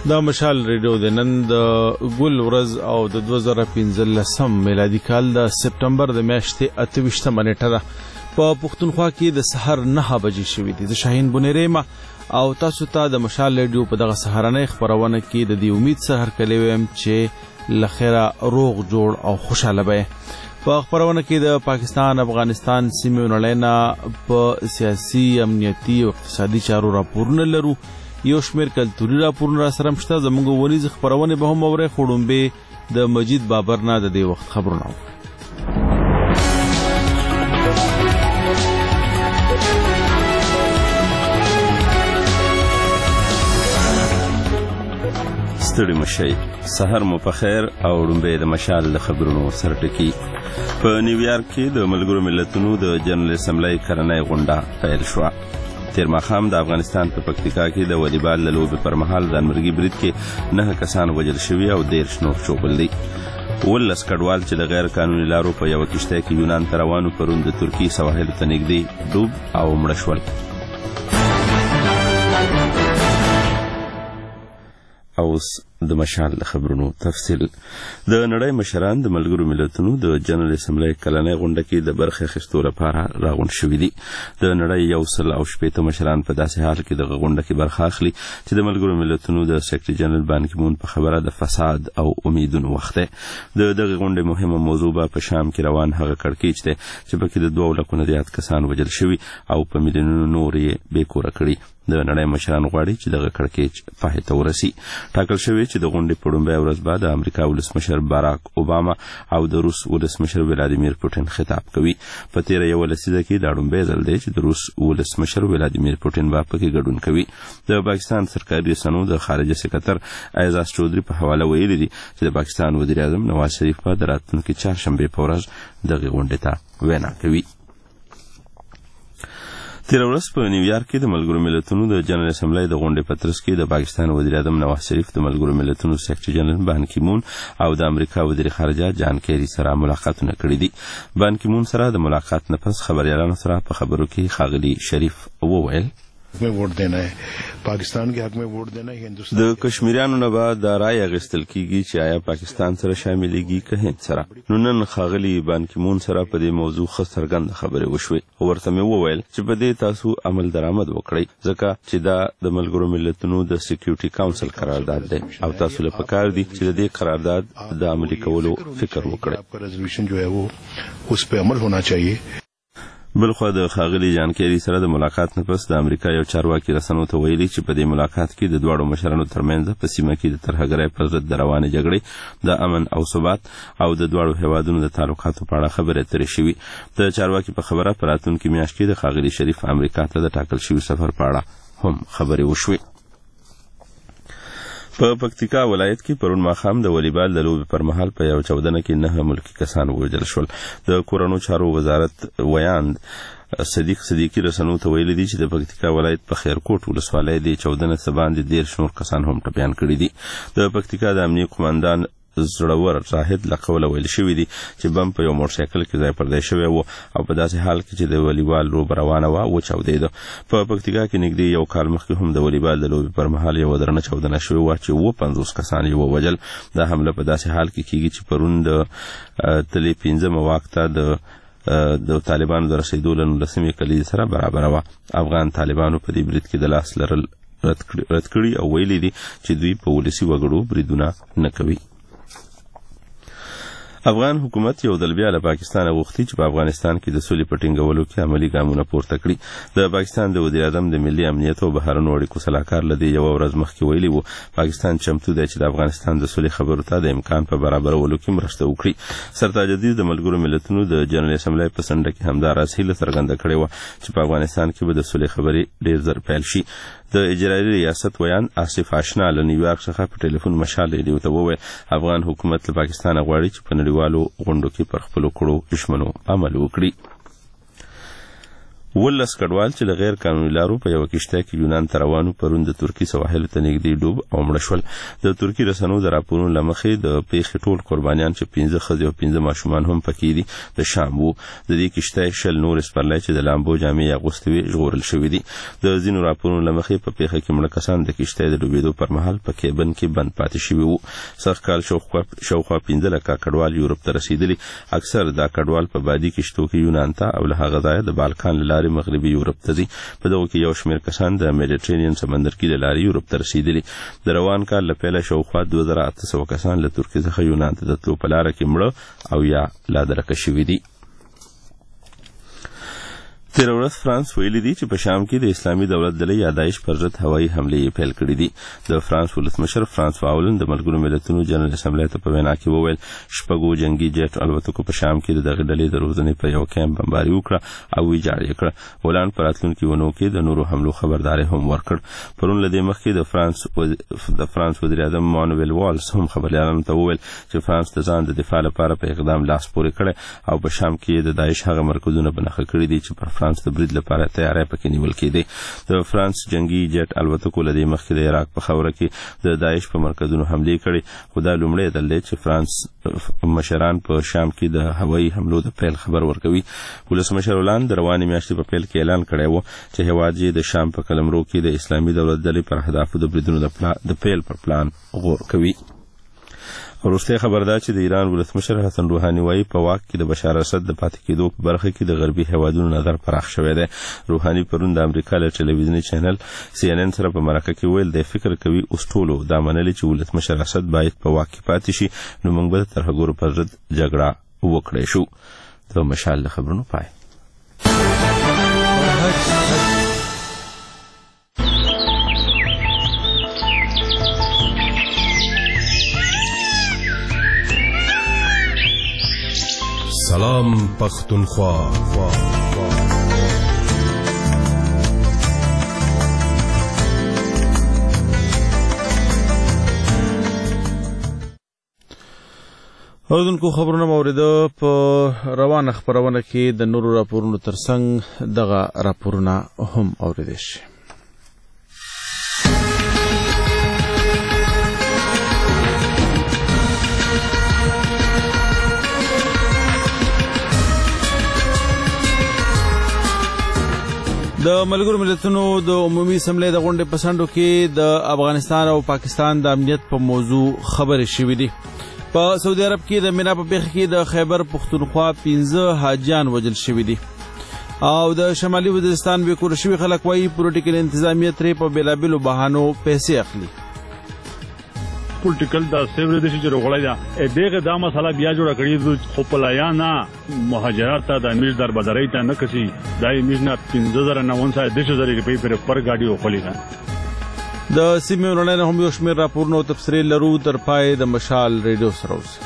دا مشال ریډیو د نن د ګل ورځ او د 2015 میلادي کال د سپټمبر د میاشتې 28 نیټه ده. په پښتونخوا کې د سحر 9 بجې شوې دي. د شاهین بنيريما او تاسو ته د مشال ریډیو په دغه سحرانه خبرونه کې د دې امید سره کلی ویم چې لخيره روغ جوړ او خوشاله به. په خبرونه کې د پاکستان افغانستان سیمې نړینا په سیاسي امنیتي او اقتصادي چارو راپورونه لرو. یو شمیر کلتوري راپورونه را سره مشته. زموږ ونیز خبرونه به هم اورې خړومبه د مجید بابر نه د دې وخت خبرونه. ستړي مشي سحر مو په خیر او ړومبه د مشال خبرونو سره ټکی. په نیویارک کې د ملګرو ملتونو د جنرال اسمبلی کرنۍ غونډه پیل شوه. تیر ماښام د افغانستان په پکتیکا کې د والیبال لوبې پر مهال د انمرګي برید کې 9 کسان وژل شوي او 13 نور ژوبل دي. 18 کډوال چې د غیر قانوني لارو په یو کشته کې یونان ته روانو پرون د ترکی سواحل ته نږدې ډوب او مړه شول. اوس د مشال خبرونو تفصیل. د نړۍ مشران د ملګرو ملتونو د جنرال اسمبلی کلنۍ غونډه کې د برخه اخیستو لپاره راغونډ شوي دي. د نړۍ 180 مشران په داسې حال کې د غونډه کې برخه اخلي چې د ملګرو ملتونو د سیکرټري جنرال بان کی مون په خبره د فساد او امیدونو وخت ده. دغه غونډې مهمه موضوع په شام کې روان هغه کړکېچ ده چې پکې د 2 لکو نه زیات کسان وژل شوي او په میلیونونو نور یې بیکوره کړي. د نړۍ مشران غواړي چې دغه کړکېچ پای ته ورسي. ټاکل شوی چې د غونډې په لومړۍ ورځ بعد د امریکا ولسمشر باراک اوباما او د روس ولسمشر ولادیمیر پوتین خطاب کوي. په تیره یو لسیزه کې دا لومړی ځل دی چې د روس ولسمشر ولادیمیر پوتین په کې ګډون کوي. د پاکستان سرکاري رسنیو د خارجه سکرټر اعزاز چودري په حواله ویلي دي چې د پاکستان وزیر اعظم نواز شریف په راتلونکي چهارشنبه په ورځ دغه غونډې ته وینا کوي. تیر ورځ په نیویارک کې د ملګرو ملتونو د جنرال اسمبلی د غونډې په ترڅ کې د پاکستان وزیر اعظم نواز شریف د ملګرو ملتونو سیکرټري جنرال بان کی مون او د امریکا وزیر خارجه جان کیری سره ملاقاتونه کړي دي. بان کی مون سره د ملاقات نه پس خبريالانو سره په خبرو کې ښاغلي شریف وویل में वोट देना है, पाकिस्तान के हक में वोट देना है. हिंदुस्तान د کشمیریانو نه بعد د رائے اغستل کیږي چې آیا پاکستان سره شاملېږي که هند سره. نو نن خاغلی بان کی مون سره په دې موضوع څرګند خبرې وشوې. ورته مې وویل چې په دې تاسو عمل درآمد وکړئ ځکه چې دا د ملګرو ملتونو د سکیورټي کونسل قرارداد دی او تاسو له پکار دي چې د دې قرارداد د عملي کولو فکر وکړئ. ریزولوشن جو ہے وہ اس په عمل ہونا چاہیے. بلخو د خاغلی جان کیری سره د ملاقات نه پس د امریکا یو چارواکي رسنیو ته ویلي چې په دې ملاقات کې د دوړو مشرانو ترمنځ په سیمه کې د ترهګرۍ پر ضد روانه جګړې د امن او ثبات او د دوړو هیوادونو د تعلقاتو په اړه خبرې اترې شوې. د چارواکي په خبره په راتلونکي میاشت کې د خاغلی شریف امریکا ته د ټاکل شوي سفر په اړه هم خبرې وشوې. په پکتیکا ولایت کې پرون ماښام د والیبال د لوبې پر مهال په یو چاودنه کې 9 ملکی کسان وژل شول. د کورونو چارو وزارت ویاند صدیقی رسنیو ته ویلي دي چې د پکتیکا ولایت په خیرکوټ ولسوالۍ د چاودنې څخه باندې 13 نور کسان هم ټپیان کړي دي. د پکتیکا د امنیه قومندان زړور زاهد لقوله ویل شوی دی چې بم په یو موټر سایکل کې ځای پر ځای شوی و او په داسې حال کې چې د والیبال لوبه روانه و چاودېده. په پکتیکا کې نږدې یو کال مخکې هم د والیبال د لوبې پر مهال یو درنه چاودنه شوې و چې 50 کسان یې ووژل. دا حمله په داسې حال کې کیږي چې پرون د تلې 15 وخت د طالبانو د رسیدو له 19 کلیزې سره برابر و. افغان طالبانو په دې برید کې د لاس لرل رد کړي او ویلي دي چې دوی په ولسي وګړو بریدونه نه کوي. افغان حکومت یو ځل بیا له پاکستان غوښتي چې په افغانستان کې د سولې په ټینګولو کې عملي ګامونه پورته کړي. د پاکستان د وزیر اعظم د ملي امنیت او بهرنیو اړیکو صلاحکار لدی یو ورځ مخکې ویلي وو پاکستان چمتو دی چې د افغانستان د سولې خبرو ته د امکان په برابرولو کې مرسته وکړي. سرتاج عزیز د ملګرو ملتونو د جنرال اسمبلی په سنډه کې همدارس هیله څرګنده کړې و چې په افغانستان کې به د سولې خبرې ډېر زر پیل شي. د اجرایي ریاست ویان آصف آشنا له نیویارک څخه په ټلیفون مشال ریډیو ته وویل افغان حکومت له پاکستان غواړي چې په نړیوالو غونډو کې پر خپل کړو دښمنو عمل وکړي. ولس کډوال چې له غیر قانوني لارو په یو کشته کې یونان ته روانو پرون د ترکی سواحل ته نږدې ډوب او مړه شول. د ترکی رسنیو د راپورونو لمخې د پیښې ټول قربانیان چې 15 ښځې او 15 ماشومان هم پکې دي د شام وو. د دې کشته شل نور سپرلای چې د لامبو جامې اغوستې وي ژغورل شوې دي. د ځینو راپورونو لمخې په پیښه کې مړه کسان د کشته د ډوبېدو پر مهال په کېبن کې بند پاتې شوي وو. سږ کال شاوخوا 15 لکه کډوال یورپ ته رسیدلي. اکثر دا کډوال په بادي کشتو کې یونان ته او له هغه ځایه د بالکان لارې مغربي یورپ ته ځي. په دغه کې یو شمېر کسان د میډیټرینین سمندر کې لارې یورپ ته رسیدلي. د روان کال له پیله شاوخوا 2800 کسان له ترکیې څخه یونان ته د تلو په لاره کې مړه او یا لا درکه شوي دي. تیر ورځ فرانس ویلي دي چې په شام کې د اسلامي دولت ډلې یا داعش پر ضد هوایي حملې پیل کړې دي. د فرانس ولسمشر فرانسوا هولند د ملګرو ملتونو جنرال اسمبلی ته په وینا کې وویل شپږو جنگي جیټ الوتکو په شام کې دغه ډلې د روزنې په یو کیمپ بمباري وکړه او ویجاړ یې کړه. هولند په راتلونکي ونو کې د نورو حملو خبرداري هم ورکړ. پرون له دې مخکې د فرانس وزیر اعظم مانویل والز هم خبريالانو ته وویل چې فرانس د ځان د دفاع لپاره په اقدام لاس پورې کړی او په شام کې د داعش هغه مرکزونه بنخښه کړي دي چې پر فرانس د برید لپاره تیاری پکې نیول کېدی. د فرانس جنگي جیټ الوتکو له دې مخکې د عراق په خاوره کې د داعش په مرکزونو حملې کړې. خو دا لومړی ځل دی چې فرانس مشران په شام کې د هوایي حملو د پیل خبر ورکوي. ولسمشر هولند د روانې میاشتې په پیل کې اعلان کړی و چې هیواد یې د شام په قلمرو کې د اسلامي دولت ډلې پر اهدافو د بریدونو د پیل پر پلان غور کوي. وروسته خبر ده چې د ایران ولسمشر حسن روحاني وايي په واک کې د بشار اسد د پاتې کېدو په برخه کې د غربي هیوادونو نظر پراخ شوی دی. روحاني پرون د امریکا له ټلویزیوني چینل CNN سره په مرکه کې ویل د فکر کوي اوس ټولو دا منلي چې ولسمشر اسد باید په واک کې پاتې شي نو موږ به تر هغو پر ضد جګړه وکړی شو. د مشال خبرونو پای. سلام پختونخوا. اوردونکو خبرونه موریده په روانه خبرونه کې د نورو راپورونو ترڅنګ دغه راپورونه هم اوریدل شي. د ملګرو ملتونو د عمومي اسمبلی د غونډې په سندو کې د افغانستان او پاکستان د امنیت په موضوع خبرې شوې دي. په سعودي عرب کې د مینا په پیښه کې د خیبر پختونخوا 15 حاجیان وژل شوي دي او د شمالي وزیرستان وکړل شوي خلک وايي پولیټیکل انتظامیه ترې په بیلابیلو بهانو پیسې اخلي. پولیټیکل دا سیور د شي جوړولای دا دغه دا مسله بیا جوړ کړی خو پلایانا مهاجرت ته د امیر در بدرای ته نه کسي دای امیر نه 15000 روپۍ پر ګاډي وخلی دا د سیمې ورننه هم یو شمېر راپورونه او تفسیر لرو تر پای د مشال ریډیو سره اوسئ.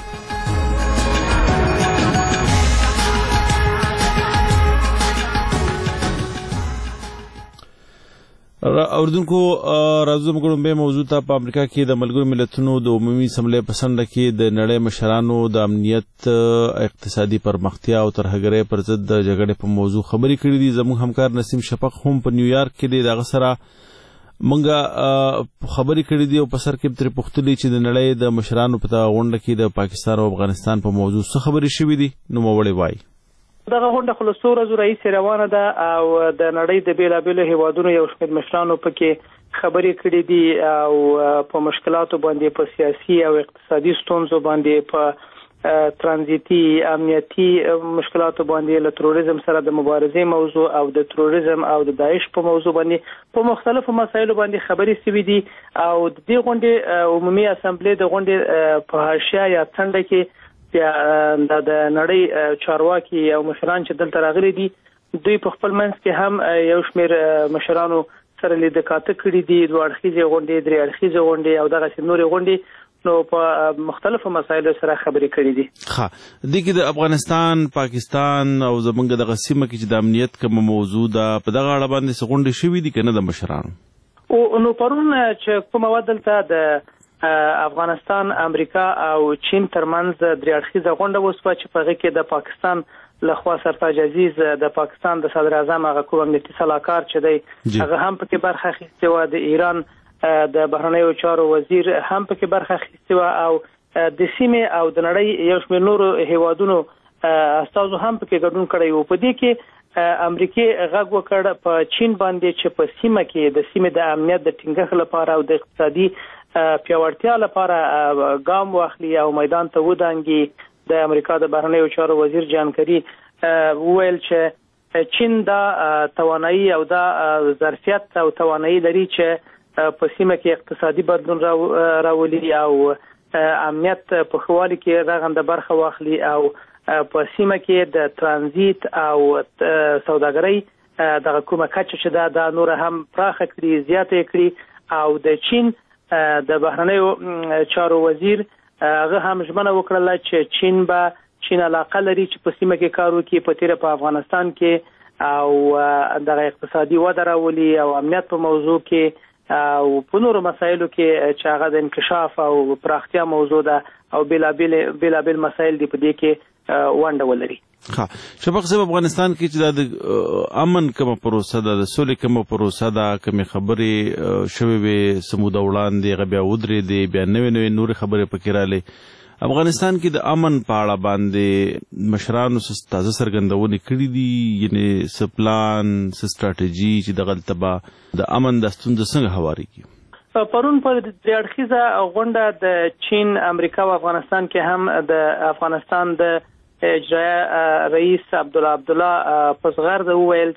اوردونکو راځو موږ به موضوع ته په امریکا کې د ملګرو ملتونو د عمومي اسمبلی په سند کې د نړۍ مشرانو د امنیت اقتصادي پرمختیا او ترهګرۍ پر ضد د جګړې په موضوع خبرې کړې دي. زموږ همکار نسیم شفق هم په نیویارک کې دی دغه سره منګه خبرې کړې دي او په سر کې تر پختلې چې د نړۍ د مشرانو په غونډه کې د پاکستان او افغانستان په موضوع څه خبرې شوې دي نو موړې وایي. دغه غونډه خلاصو ورځو رئیس روانه ده او د نړۍ د بیلابیلو هیوادونو یو شمېر مشرانو پکې خبرې کړې دي او په مشکلاتو باندې په سیاسي او اقتصادي ستونزو باندې په ترانزیتي امنیتي مشکلاتو باندې له تروریزم سره د مبارزې موضوع او د تروریزم او د داعش په موضوع باندې په مختلفو مسایلو باندې خبرې شوې دي او د دې غونډې عمومي اسمبلی د غونډې په حاشیه یا څنډه کې د نړۍ چارواکي او مشران چې دلته راغلي دي دوی په خپل منځ کې هم یو شمېر مشرانو سره لیدکاته کړي دي. دوه اړخیزې غونډې درې اړخیزې غونډې او دغه نورې غونډې نو په مختلفو مسایلو سره خبرې کړي دي. ښه دې کې د افغانستان پاکستان او زمونږ دغه سیمه کې چې د امنیت کوم موضوع ده په دغه اړه باندې څه غونډې شوې دي که نه د مشرانو؟ نو پرون چې کومه وه دلته د افغانستان، امریکا او چین ترمنځ درې اړخیزه غونډه وسوه چې په هغه کې د پاکستان لخوا سرتاج عزیز د پاکستان د صدر اعظم هغه کوم امنیتي صلاحکار چې دی هغه هم پکې برخه اخیستې وه، د ایران د بهرنیو چارو وزیر هم پکې برخه اخیستې وه او د سیمې او د نړۍ یو شمېر نورو هیوادونو استازو هم پکې ګډون کړی و. په دې کې امریکای غږ وکړ په چین باندې چې په سیمه کې د سیمې د امنیت د ټینګښت لپاره او د اقتصادي پیاوړتیا لپاره ګام واخلي او میدان ته ودانګي. د امریکا د بهرنیو چارو وزیر جان کری وویل چې چین دا توانایي او دا ظرفیت او توانایي لري چې په سیمه کې اقتصادي بدلون راولي او امنیت په خوالي کې رغنده برخه واخلي او په سیمه کې د ترانزیت او سوداګرۍ د کومه کچه چې دا نور هم پراخه کړي، زیاته کړي او د چین د بهرنیو چارو وزیر هغه هم ژمنه وکړه چې چین علاقه لري چې په سیمه کې کار وکړي، په تیره په افغانستان کې او د اقتصادي وده راولي او امنیت په موضوع کې او په نورو مسایلو کې چې هغه د انکشاف او پراختیا موضوع ده او بېلابېل مسایل دي په دې کې ونډه ولري. شفق صاحب، افغانستان کې چې د امن کومه پروسه ده، د سولې کومه پروسه ده، کومې خبرې شوې وې سموده وړاندې هغه بیا ودرېدې، بیا نوې نورې خبرې پکې رالې. افغانستان کې د امن په اړه باندې مشرانو څه تازه څرګندونې کړې دي، یعنې څه پلان څه سټراټیجي چې دغلته به د امن دا ستونزه څنګه هواري کړي؟ پرون په درې اړخیزه غونډه د چین، امریکا او افغانستان کې هم د افغانستان د اجرایه رئیس عبدالله پسغر وویل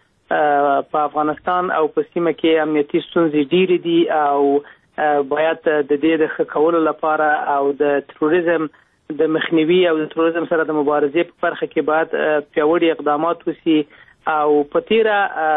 چې په افغانستان او په سیمه کې امنیتي ستونزې ډېرې دي او باید د دې د ښه کولو لپاره او د تروریزم د مخنیوي او د تروریزم سره د مبارزې په برخه کې باید پیاوړي اقدامات وشي. او په تیره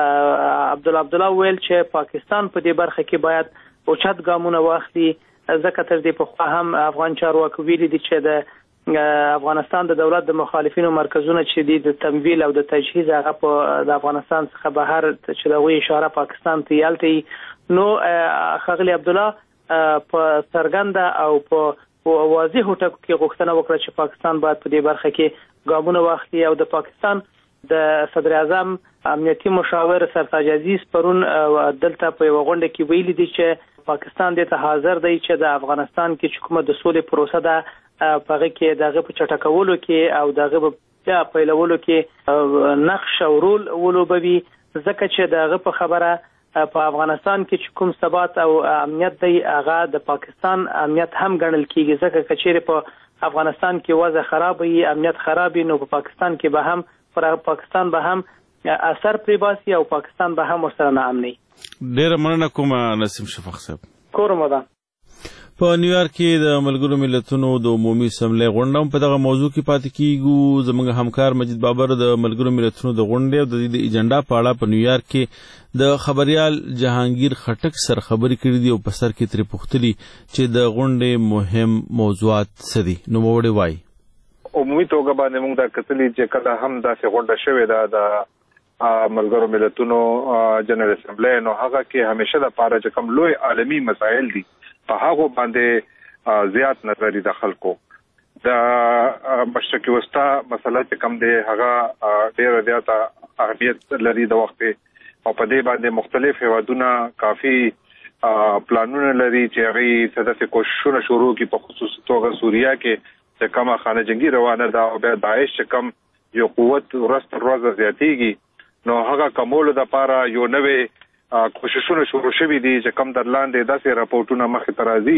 عبدالله وویل چې پاکستان په دې برخه کې باید اوچت ګامونه واخلي، ځکه تر دې پخوا هم افغان چارواکو ویلي دي چې د افغانستان د دولت د مخالفینو مرکزونه چې دي د تمویل او د تجهیز هغه په د افغانستان څخه بهر چې دغه اشاره پاکستان ته یالته نو خغلی عبدالله په څرګنده او په واضح ټکو کې غوښتنه وکړه چې پاکستان باید په دې برخه کې ګامونه واخلي او د پاکستان د صدر اعظم امنیتي مشاور سرتاج عزیز پرون دلته په یو غونډه کې ویلي دي چې پاکستان دې ته حاضر دی چې د افغانستان کې کومه د سولې پروسه ده په هغه کې دغه په چټکولو کې او دغه په پیلولو کې نقش او رول ولوبوي، ځکه چې دغه په خبره په افغانستان کې کوم ثبات او امنیت دی هغه د پاکستان امنیت هم ګڼل کیږي، ځکه چې چیرې په افغانستان کې وضع خراب وي، امنیت خراب وي، نو په پاکستان کې به هم پاکستان به هم اثر پرې باسي او پاکستان به هم ورسره ناامني. ډېره مننه کوم نسیم شفق صاحب. کورمه ده. په نیویارک کې د ملګرو ملتونو د عمومي اسمبلی غونډه په دغه موضوع کې پاتې کیږو. زموږ همکار مجید بابر د ملګرو ملتونو د غونډې او د دې ایجنډا په اړه په نیویارک کې د خبريال جهانگیر خټک سره خبرې کړې دي او په سر کې ترې پوښتلي چې د غونډې مهم موضوعات څه دي. نو موړې وایي عمومي توګه باندې موږ دا کتلې چې کله هم داسې غونډه شوې ده د ملګرو ملتونو جنرال اسمبلی، نو هغه کې همیشه د پاره چې کوم لوی عالمي مسایل دي په هغه باندې زیات نظر د خلکو د مشرق وسطا مسله چې کوم دی هغه ډېر زیات اهمیت لري د وخت او په دې باندې مختلف هیوادونه کافي پلانونه لري چې هغه صدف کوششونه شروع کی په خصوص توګه سوریه کې چې کومه خانه جنگي روانه ده او بیا داعش کوم یو قوت ورځ تر ورځې زیاتېږي، نو هغه کومولو د پاره یو نوې کوششونه شروع شوي دي چې کوم در لاندې داسې راپورټونه مخې ته راځي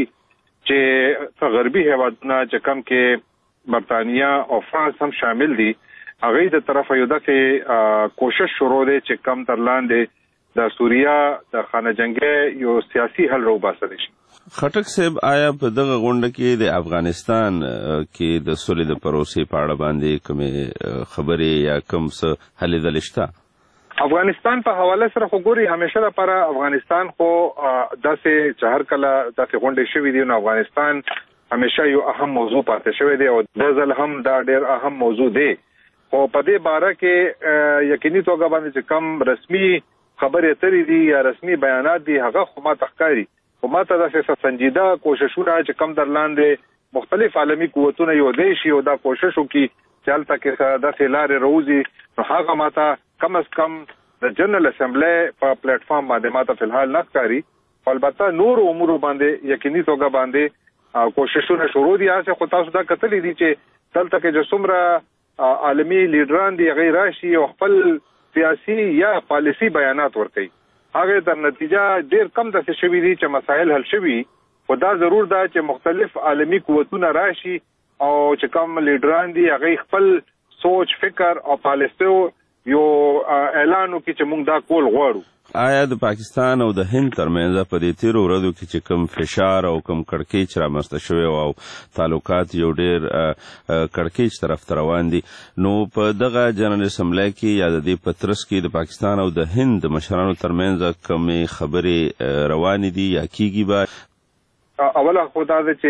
چې غربي هیوادونه چې کوم کې برطانیه او فرانس هم شامل دي، هغه د طرفه یو داسې کوشش شروع دی چې کوم در لاندې د سوریه د خانه جنگي یو سیاسي حل راوباسي شي. خټک صاحب، آیا په دغه غونډه کې د افغانستان کې د سولې د پروسې په اړه باندې کومې خبرې یا کوم څه هلې ځلې شته؟ افغانستان په حواله سره خو ګوري همیشه لپاره افغانستان خو داسې چې هر کله داسې غونډې شوې دي نو افغانستان همیشه یو اهم موضوع پاتې شوی دی او د ځل هم دا ډېر اهم موضوع دی. خو په دې باره کې یقیني توګه باندې چې کم رسمي خبرې اترې دي یا رسمي بیانات دي هغه خو ما تخکاري خو ماته داسې سنجیده کوششونه چې کم در لاندې مختلف عالمي قوتونه یو دی شي او دا کوشش وکړي چې هلته کې داسې لارې روزي، نو هغه ماته کم از کم د جنرال اسمبلی په پلیټ فارم باندې ماته فلحال نه ښکاري. البته نور امور باندې یقیني توګه باندې کوششونه شروع دي. خو تاسو دا کتلی دي چې دلته کې چې څومره عالمي لیډران دي هغه راشي او خپل سیاسي یا پالیسي بیانات ورکوي، هغه در نتیجه ډیر کم داسې شوي دي چې مسایل حل شوي. خو دا ضرور ده چې مختلف عالمي قوتونه راشي او چې کوم لیډران دي هغه خپل سوچ فکر او پالیسي یو اعلان وکړي چې موږ دا کول غواړو. آیا د پاکستان او د هند ترمنځ په دې تیرو ورځو کې چې کوم فشار او کوم کړکېچ رامنځته شوی او تعلقات یو ډیر کړکېچ طرف ته روان دي، نو په دغه جنرال اسمبلی کې یا د دې په ترڅ کې د پاکستان او د هند مشرانو ترمنځ کومې خبرې روانې دي یا کیږي به؟ اوله خو دا ده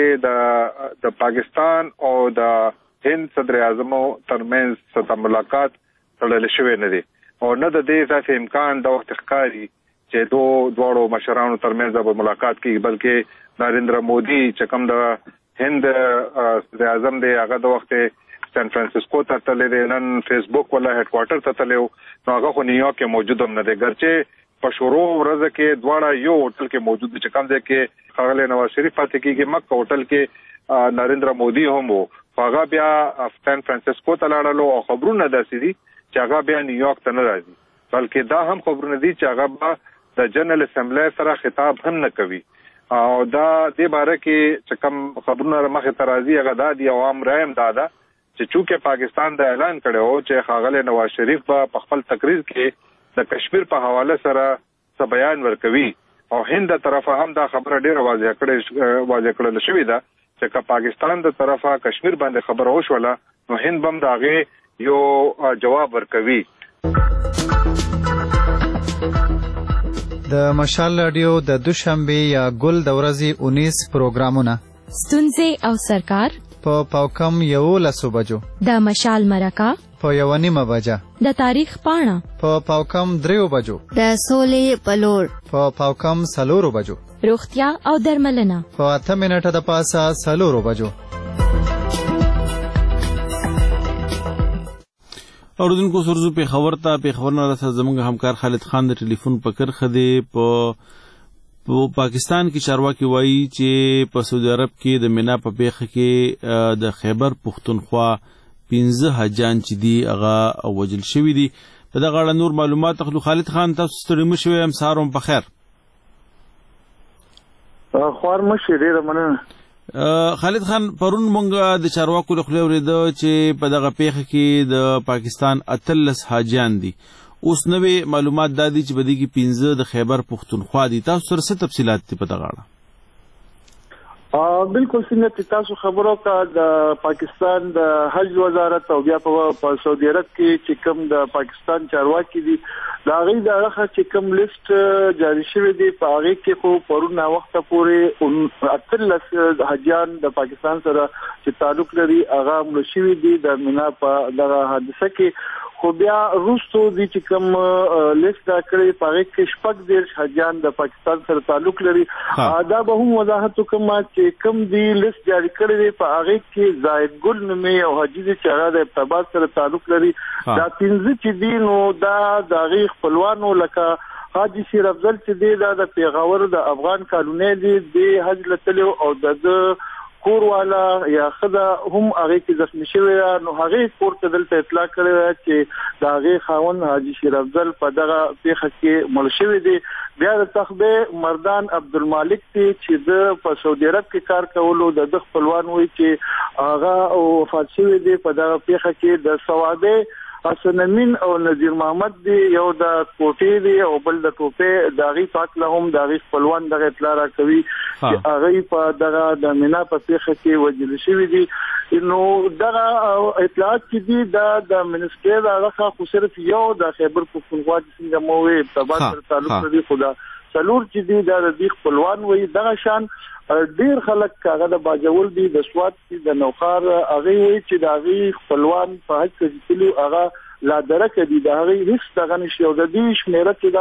چې د پاکستان او د هند صدر اعظم ترمنځ څه ملاقات تړل شوی نه دی او نه د دې ځکه امکان د وخت ښکاري چې دواړو مشرانو ترمنځ به ملاقات کیږي، بلکې نریندر مودي چې کوم د هند صدر اعظم دی هغه د وخت سان فرانسیسکو ته تللی دی، نن فیسبوک ولا هډ کوارټر ته تللی و، نو هغه خو نیویارک کې موجود هم نه دی، ګرچې په شروع ورځ کې دواړه یو هوټل کې موجود دي چې کوم ځای کې ښاغلی نواز شریف پاتې کېږي، مکه هوټل کې نریندر مودي هم و، هغه بیا سان فرانسیسکو ته لاړلو او خبرونه داسې دي چې هغه بیا نیویارک ته نه راځي، بلکې دا هم خبرونه دي چې هغه به د جنرال اسمبلی سره خطاب هم نه کوي. او دا دې باره کې چې کوم خبرونه مخې ته راځي هغه دا دي او عام رایه هم دا ده چې چونکې پاکستان د اعلان کړی و چې ښاغلی نواز شریف به په خپل تقریر کې د کشمیر په حواله سره څه بیان ورکوي او هند د طرفه هم دا خبره ډېره واضح کړل شوې ده چې که پاکستان د طرفه کشمیر باندې خبره وشوله نو هند به هم د هغې یو جواب ورکوي. د مشال رادیو د دوشنبه یا ګل د ورځې 19 پروګرامونه ستونزې او سرکار په پاوکم 11 بجو، د مشال مرکه په 1:30 بجه، د تاریخ پاڼه په پاوکم 3 بجو، د سولې پلور په پاوکم 4 بجو، روغتیا او درملنه په 8 منټه د پاسه 4 بجو. اوردونکو سرزو په خبر نه راځه زموږ همکار خالد خان د ټلیفون په کرخه دی. په پاکستان کې چارواکي وایي چې په سعودي عرب کې د مینا په پیښه کې د خیبر پختونخوا 15 حاجان چې دي هغه وژل شوي دي. په دغه اړه نور معلومات اخلو. خالد خان تاسو ستړي مه شوئ، سهار مو په خیر. خوار مشه ډیره مننه. خالد خان، پرون مونږ د چارواکو له خولې اورېده چې په دغه پیښه کې د پاکستان 18 حاجیان دي. اوس نوې معلومات دا دي چې په دې کې 15 د خیبر پختونخوا دي. تاسو سره څه تفصیلات دي په دغه اړه؟ بالکل څنګه چې تاسو خبرو کا د پاکستان د حج وزارت او بیا په سعودي عرب کې چې کوم د پاکستان چارواکي دي دا غي د هغه چې کوم لیست جاری شوی دی په هغه کې خو پرونه وخت پورې 18 حجیان د پاکستان سره چې تعلق لري هغه مړ شوی دي د مینا په دغه حادثه کې. خو بیا روستو دي چې کوم لیست دا کړی په هغه کې شپږ دېرش حجیان د پاکستان سره تعلق لري. دا به هم وضاحت وکم چې کوم دی لیست جاری کړی دی په هغه کې زاهد ګل نومي او حاجی چې هغه د ابتباد سره تعلق لري. دا 15 چې دي نو دا د هغې خپلوانو لکه حاجی شیر افضل چې دی دا د پیغور د افغان کالونی دی د حج لتلو او د کور والا یا خدا هم هغه کې زخمی شوی نو هغه کور ته دلته اطلاع کړی چې دا هغه خاون حاجی شیر افضل په دغه پیښه کې مړ شوی دی. بیا د تخبه مردان عبدالمالک چې د په سعودي عرب کې کار کولو د خپلوان وایي چې هغه وفات شوی دی په دغه پیښه کې. د سواده حسن امین او نذیر محمد دی یو د کوټې دی او بل د ټوپې داغي پاک لهم داغي خپلوان دغه اطلاع را کوي چې هغه په دغه د مینا په پیښه کې وژل شوی دی. نو دغه اطلاعات چې دي د منسټر هغه خو صرف یو د خیبر پختونخوا څنګه مو وي ارتباط سره تعلق لري خدا څلور چې دي د دې خپلوان وي دغه شان ډیر خلک هغه د باجول دي د سواد کې د نوخار هغه وي چې د هغه خپلوان په حج کې تلو هغه لا درکه دي د هغه هیڅ دغه نشي او د دې شمیره چې دا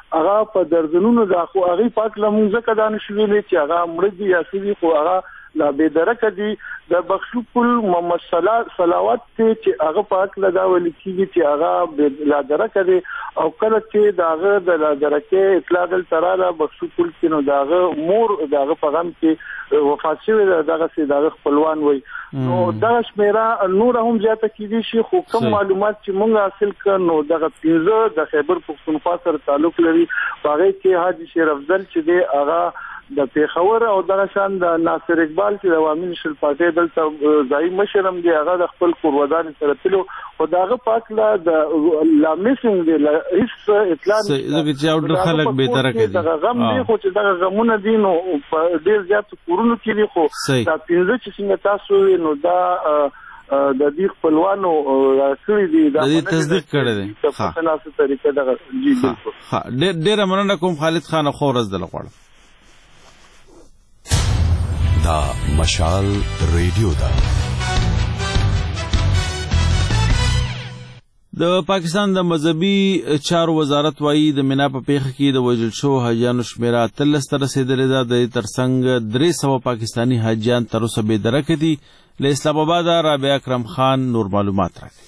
هغه په درځنونو د خو هغه پاک لمونځ کدا نشویلې چې هغه مړ دي یا سوي خو هغه لا به درکه دي د بخشو کل محمد صلوات چې هغه پاک لدا ولیکي چې هغه لا درکه دي او کله چې داغه د لا درکه اطلاع دل تراله بخشو کل کینو داغه مور داغه پیغام کې وفات شوی داغه سي داغه خپلوان وای نو دا شمیره نور هم زیاته کیږي شي خو کوم معلومات چې مونږ حاصل کړو دغه پیزه د خیبر پختونخوا سره تعلق لري هغه کې حاجی شیر افضل چې دی هغه د پیښور او د شان د ناصر اقبال چې د عوامي نشل پارټي دلته ځای مشرم دی هغه د خپل قربانان سره تلو او داغه پاک لا د لامسنګ دی هیڅ اطلاع زه چې او خلک به درکې دي دا غم دی خو چې دا غمونه دي نو ډیر زیات کورونو کې دي خو دا پینځه چې څنګه تاسو نو دا د دې خپلوانو کړی دي دا تصدیق کړی دی په تناسب طریقه دا جی بالکل ها ډیر مننه کوم خالد خان خورز دل غواړم دا مشال ریډیو دا د پاکستان د مذهبي چارو وزارت وايي د مینا په پیښه کې د وژل شو حاجیانو شمیره 13 ته رسیدلې ده د ترڅنګ 300 پاکستانی حاجیان تر اوسه بې درکه دي له اسلام آباد رابعه اکرم خان نور معلومات راکړي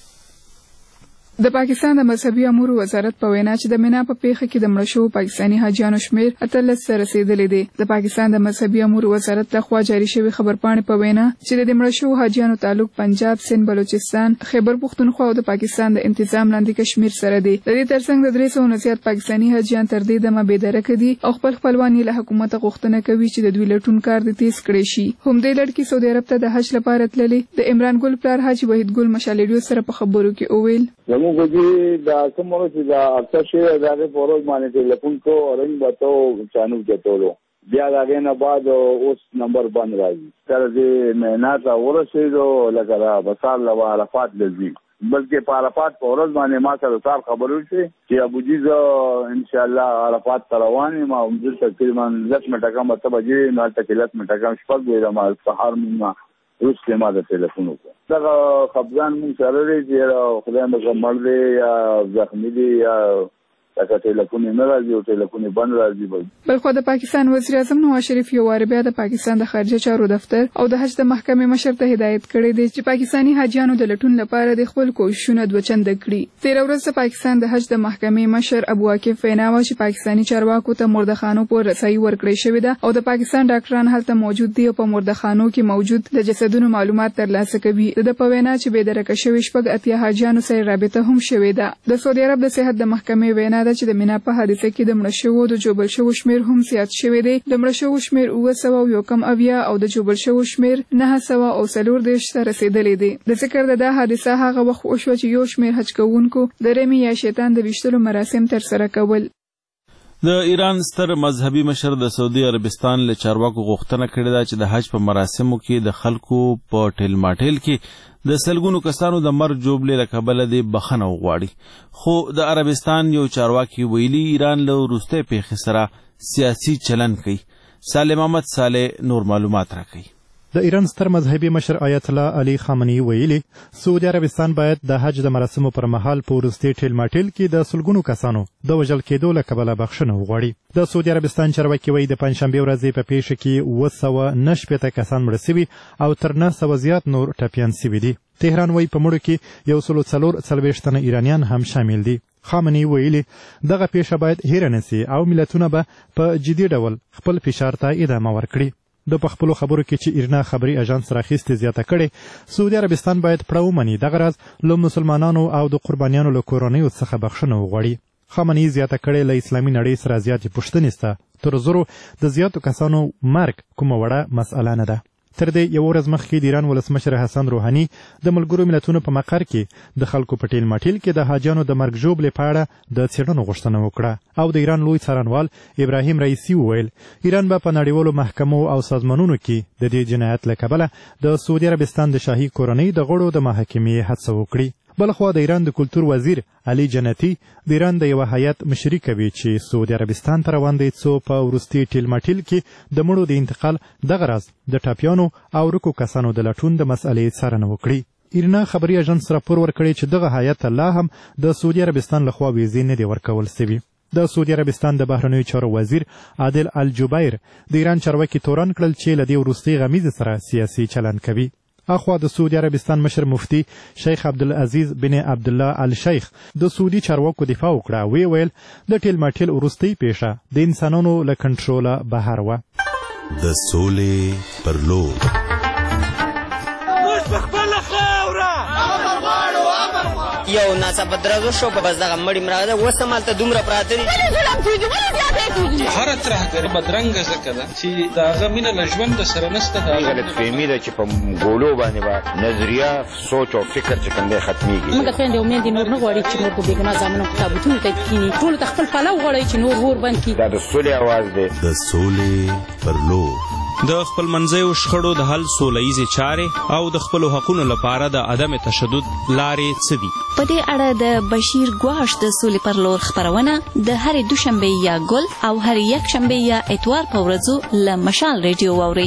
د پاکستان د مذهبي امور وزارت په وینا چې د مینا په پیښه کې د مړ شوو پاکستانی حاجیانو شمیر 13 ته رسیدلی دی د پاکستان د مذهبي امور وزارت لخوا جاری شوی خبرپاڼې په وینا چې د مړ شوو حاجیانو تعلق پنجاب سند بلوچستان خیبر پختونخوا او د پاکستان د انتظام لاندې کشمیر سره دی د دې ترڅنګ د 300 نه زیات پاکستانی حاجیان تر دې دمه بې درکه دي او خپل خپلوان له حکومت غوښتنه کوي چې د دوی لټون کار د تیز کړي شي هم دې لړ کې سعودي عرب ته د حج لپاره تللي د عمران ګل پلار حاجی وحید ګل مشالېډیو سره په خبرو کې اوویل زموږ دا کومو چې دا اکثر شی دغه پروژ باندې ټلیفون کو اورنګ بتاو چانو جوړو بیا داغه نه بعد اوس نمبر بند راځي تر دې مهنت اورسېدو لکه بسال لوا عرفات لذي بلکې په عرفات په ورځ باندې ما سره صار خبرو چې ابو جیز ان شاء الله عرفات رواني ما عمر تقریبا 10 منټه کم ته بجې نه تکلیف منټه کم شپږ ویل ما سحر ما روس کې ما د ټلیفون وکړ دا خپلان مون سره لري چې خدای مې مړ دی یا زخمی دی یا دا ټلیفون نه راځي او ټلیفون بند راځي بلخو د پاکستان وزیر اعظم نواز شریف یو وار بیا د پاکستان د خارجه چارو دفتر او د حج د محکمې مشر ته هدایت کړی دی چې پاکستانی حاجیانو د لټون لپاره د خپل کوښښونه دوچند کړي 13 ورځ د پاکستان د حج د محکمې مشر ابو عاکف ویناوه چې پاکستانی چارواکو ته مردخانو په رسایي ورکړی شوې ده او د پاکستان ډاکټران هلته موجود دي او په مردخانو کې موجود د جسدونو معلومات ترلاسه کوي د پوینا چې به درکه شوی شپږ اتیا حاجیانو سره رابطه هم شوې ده د سعودي عرب د صحت د محکمې وینا ده چې د مینا په حادثه کې د مړ شوو د جوبل شوو شمیر هم زیات شوی دی د مړ شوو شمیر 901 او د جوبل شوو شمیر 940 ته رسیدلی دی د ذکر د حادثه هغه وخت وشو چې یو شمیر حج کوونکو د رمی یا شیطان د ویشتلو مراسم تر سره کول د ایران ستر مذهبي مشر د سعودي عربستان له چارواکو غوښتنه کړې ده چې د حج په مراسمو کې د خلکو په ټیل ماټیل کې د سلګونو کسانو د مرګ جوړلې له کبله د بخښنه وغواړي خو د عربستان یو چارواکي ویلي ایران له وروستۍ پیښې سره سیاسي چلن کوي سالم احمد صالح نور معلومات راکوي د ایران ستر مذهبي مشر آیت الله علي خامنه‌ای ویلي سعودي عربستان باید د حج د مراسمو پر مهال په وروستي ټیل ماټیل کې د سلګونو کسانو د وژل کېدو له کبله بخښنه وغواړي د سعودي عربستان چارواکي وایي د پنځشنبې ورځې په پیښه کې 290 کسان مړه سوي او تر 900 زیات نور ټپیان سوي دي تهران وایي په مړو کې 140 تنه ایرانیان هم شامل دي خامنه‌ای ویلي دغه پیښه باید هېره نشي او ملتونه به په جدي ډول خپل فشار ته ادامه ورکړي د پخپلو خبرو کې چې ایرنا خبري اژانس راخیستې زیاته کړې سعودي عربستان باید پړه ومني دغه راز له مسلمانانو او د قربانیانو له کورنیو څخه بخښنه وغواړي خامنه‌ای زیاته کړې له اسلامي نړۍ سره زیاتې پوښتنې سته تر زرو د زیاتو کسانو مرګ کومه وړه مسئله نه ده تر دې یو ورځ مخکې د ایران ولسمشر حسن روحاني د ملګرو ملتونو په مقر کې د خلکو په ټیل ماټیل کې د حاجیانو د مرګ ژوبلې په اړه د څېړنو غوښتنه وکړه او د ایران لوی څارنوال ابراهیم رئیسي وویل ایران به په نړیوالو محکمو او سازمانونو کې د دې جنایت له کبله د سعودي عربستان د شاهي کورنۍ د غړو د محاکمې هڅه وکړي بلخوا د ایران د کلتور وزیر علي جنتی د ایران د یو هیئت مشري کوي چې سعودي عربستان ته روان دی څو په وروستي ټیل ماټیل کې د مړو د انتقال دغه راز د ټاپیانو او رکو کسانو د لټون د مسئلې څارنه وکړي ایرنا خبري اژانس راپور ورکړی چې دغه هیئت لا هم د سعودي عربستان لخوا ویزې نه دي ورکول سوي د سعودي عربستان د بهرنیو چارو وزیر عادل الجبیر د ایران چارواکي تورن کړل چې له دې وروستۍ غمیزې سره سیاسي چلند کوي. اخوا د سعودي عربستان مشر مفتي شیخ عبدالعزیز بن عبدالله الشیخ د سعودي چارواکو دفاع وکړه. وی ویل د ټیلماټیل وروستۍ پیښه د انسانانو له کنټروله بهر وه. د سولې پر لور یو ناڅاپه درزو شو په بس دغه مړی مړه ده اوس همالته دومره پراته دي. هره ترهګري بدرنګه ځکه ده چې د هغه مینه له ژونده سره نشته. غلطفهمي ده چې په ګولو باندې به نظریه سوچ او فکر چې کوم دی ختمیږي. موږ خویندې او میندې نور نه غواړي چې نور په بېګناه زامنو تابوتونو ته کښېني. ټولو ته خپل پلو غواړي چې نور اور بند کړي. دا د سولې اواز دی. د سولې پر لور د خپل منځیو شخړو د حل سوله ییزې چارې او د خپلو حقونو لپاره د عدم تشدد لارې څه دي؟ په دې اړه د بشیر ګواش د سولې پر لور خپرونه د هرې دوشنبې یا ګل او هرې یکشنبې یا اتوار په ورځو له مشال ریډیو واورئ.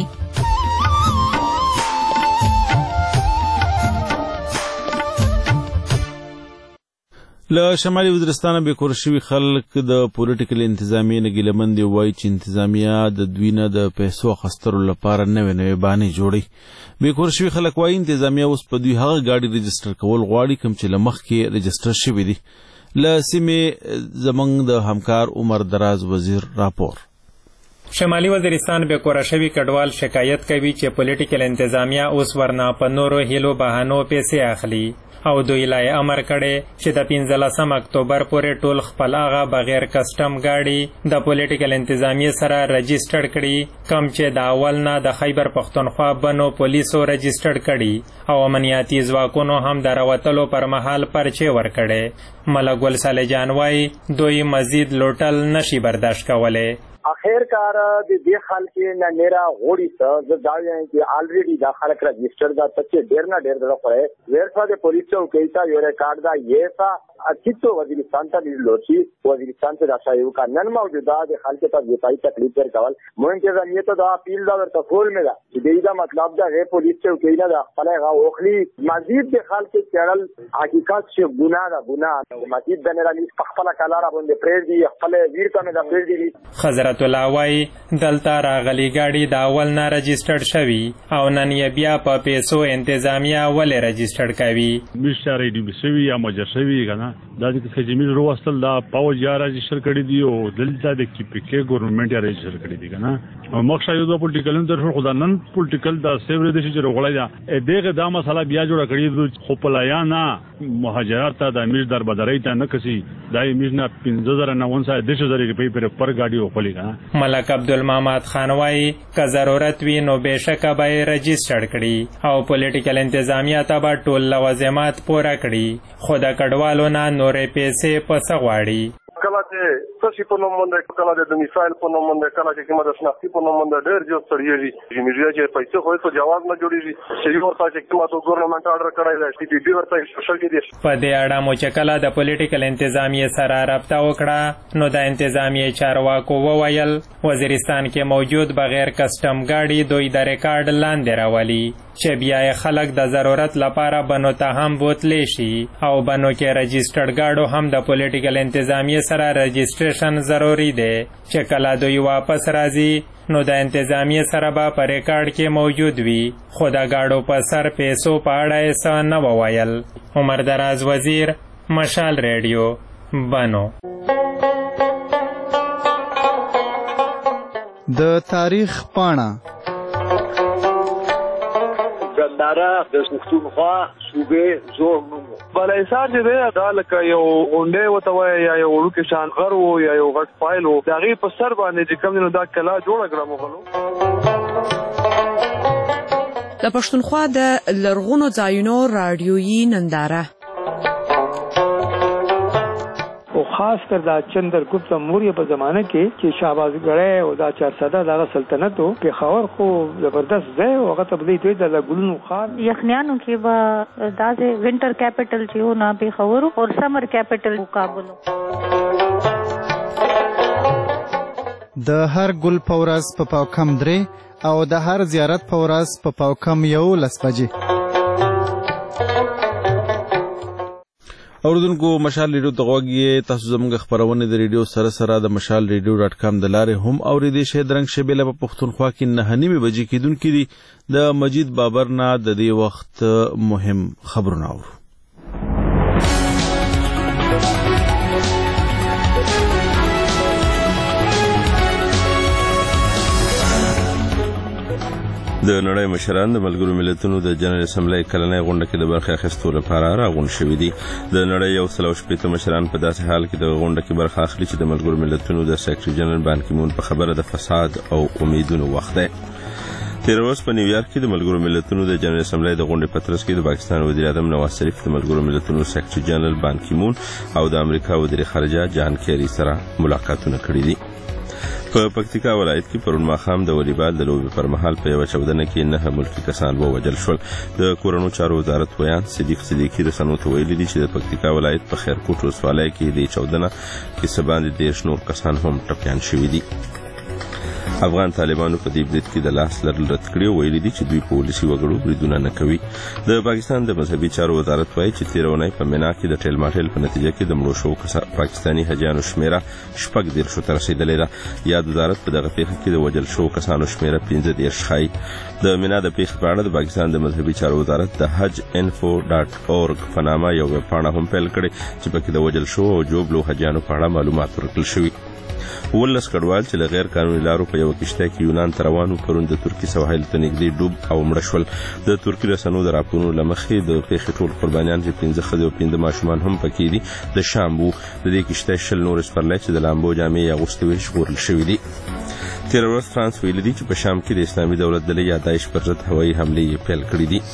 له شمالي وزیرستان به کور شوي خلک د پولیټیکل انتظامیې نه ګیلمن دي. وایي چې انتظامیه د دوی نه د پیسو اخیستلو لپاره نوې بانې جوړي. به کور شوي خلک وایي انتظامیه اوس په دوی هغه ګاډي رجسټر کول غواړي کوم چې له مخکې رجسټر شوي دي. له سیمې زموږ د همکار عمر دراز وزیر راپور. شمالي وزیرستان به کور شوي کډوال شکایت کوي چې پولیټیکل انتظامیه اوس ورنه په نورو هیلو بهانو پیسې اخلي او دوی لای امر کړي چې د 15 اکتوبر پورې ټول خپل هغه بغیر کسټم گاډي د پولیټیکل انتظامیه سره رجسټر کړي کم چې د اول نه د خیبر پختونخوا بنو پولیسو رجسټر کړي او امنیتي ځواکونو هم د راوتلو پر مهال پرچې ورکړي. ملک ګل صالح جان وایي دوی مزید لوټل نشي برداشت کولی. اخر کار د دې خلک نه نرا غوړي څه د داوی چې الریډي دا خلک رجسٹر دا ته ډیر نه ډیر دغه پره ورڅ د پولیس او کیسا یو ریکارډ دا یسا اچھو وزیرستان ته لوچی وزیرستان ته راځي کا نن موجوده د خلک ته ځای تکلیف ور کول مونږ ته زميته دا اپیل دا ورته کول مې دا چې دا مطلب دا غیر پولیس او کینا دا خپل غا اوخلی مزید د خلک چړل حقیقت چې ګناه دا ګناه مزید د نه راځي خپل کلاره باندې پرېږ دی خپل ویر ته مې دا پرېږ دی. حضرت الله وای دلته راغلي ګاډي دا اول نه رجسټرډ شوی او نن یې بیا په پیسو انتظامیه ولې رجسټرډ کوي. مشاري دی سوي یا مجسوي کنه دا چې خجمي روستل دا پاوج یا رجسټر کړی دی او دلته د کیپیکي ګورنمنت یا رجسټر کړی دی کنه او مخشه یو د پولیټیکل اندر خو دا نن پولیټیکل دا سیور د چې رغړای دا دغه دا مسله بیا جوړ کړی خو پلایا نه مهاجرت ته د امیر در بدرای ته نه کسي دا امیر نه 15000 روپۍ پر ګاډي وخلی کنه. ملک عبدالمحمد خان وای که ضرورت وي نو بهشکه به رجسټر کړي او پولیټیکل انتظامیه ته به ټول لوازمات پوره کړي خو د کډوالو نه نورې پیسې پس غواړي. کله چې څه په نوم باندې کله د میسایل په نوم باندې کله چې کومه د شناختی په نوم باندې ډېر جو سړیږي چې میډیا چې پیسې خو ته جواز نه جوړیږي چې ورته چې کومه د ګورنمنت آرډر کړای دی چې پی ورته سوشل کې دي. په دې اړه مو چې کله د پولیټیکل انتظامیه سره رابطه وکړه نو د انتظامیه چارواکو وویل وزیرستان کې موجود بغیر کسټم گاډي دوی د ریکارډ لاندې راولي چې بیا خلک د ضرورت لپاره بنو ته هم بوتلی شي او بنو کې رجسټرډ گاډو هم د پولیټیکل انتظامیه سره رجسټریشن ضروری دی چې کله دوی واپس راځي نو د انتظامیه سره به په ریکارډ کې موجود وي خو د گاډو په سر پیسو په اړه یې څه نه وویل. عمر دراز وزیر مشال ریډیو بنو. د تاریخ پاڼه ګنداره د پښتونخوا صوبې زور نوم بلایسار چې دی دا لکه یو غونډې وته وایي یا یو وړوکی شان غر و یا یو غټ فایل و د هغې په سر باندې چې کوم دی نو دا کلا جوړه کړه مغلو. د پښتونخوا د لرغونو ځایونو راډیویي ننداره او خاص کر دا چندرګپت موریه په زمانه کې چې شهبازګړی او دا 400 دغه سلطنت او پېښور خو زبردست ځای او هغه ته بدی دوی د ګلونو خار یخنیانو کې به دا وینټر کیپټل چې و نه پېښور او سمر کیپټل کابل. د هر ګل پورز په پاوکم درې او د هر زیارت پورز په پاوکم 11 بجې. اوردونکو مشال ریډیو ته غوږی تاسو زموږ خبرونه د ریډیو سره د mashalradio.com د لارې هم اوریدئ شئ. درنګ شبیله په پښتونخوا کې 9:30 بجې کېدونکې دي. د مجید بابر نه د دې وخت مهم خبرونه اورو. د نړۍ مشران د ملګرو ملتونو د جنرال اسمبلی کلنۍ غونډه کې د برخه اخیستو لپاره راغونډ شوي دي. د نړۍ 160 مشران په داسې حال کې د غونډه کې برخه اخلي چې د ملګرو ملتونو د سیکرټري جنرال بان کی مون په خبره د فساد او امیدونو وخت دی. تیر ورځ په نیویارک کې د ملګرو ملتونو د جنرال اسمبلی د غونډې په ترڅ کې د پاکستان وزیر اعظم نواز شریف د ملګرو ملتونو سیکرټري جنرال بان کی مون او د امریکا وزیر خارجه جان کیری سره ملاقاتونه کړي دي. په پکتیکا ولایت کې پرون ماښام د والیبال د لوبې پر مهال په یوه چاودنه کې 9 ملکي کسان ووژل شول. د کورنیو چارو وزارت ویان صدیق صدیقي رسنیو ته ویلي دي چې د پکتیکا ولایت په خیرکوټ ولسوالۍ کې د چاودنه کې څه باندې 10 نور کسان هم ټپیان شوي دي. افغان طالبانو په دې برید کې د لاس لرل رد کړي او ویلي دي چې دوی پولیسي وګړو بریدونه نه کوي. د پاکستان د مذهبي چارو وزارت وایي چې تیر اونۍ په مینا کې د ټیل ماټیل په نتیجه کې د مړو شوو پاکستاني حاجیانو شمیره 14 ته رسیدلې ده. یاد وزارت په دغه پیښه کې د وژل شوو کسانو شمیره 15 ښایي. د مینا د پیښې په اړه د پاکستان د مذهبي چارو وزارت د hajinfo.org په نامه یو ویب پاڼه هم پیل کړې چې پکې د وژل شوو او جوړو حاجیانو په اړه معلومات ورکړل شوي. 18 کډوال چې له غیر قانوني لارو په یو کشته کې یونان ته روان وو پرون د ترکي سواحل ته نږدې ډوب او مړه شول. د ترکي رسنیو د راپورونو له مخې د پیښې ټول قربانیان چې 15 ښځې او 15 ماشومان هم پکې دي د شام وو. د دې کشته 20 نور سپرلۍ چې د لامبو جامې یې اغوستې وې ژغورل شوي دي. تیر ورځ فرانس ویلي دي چې په شام کې د اسلامي دولت ډلې یا داعش پر ضد هوایي حملې پیل کړې دي.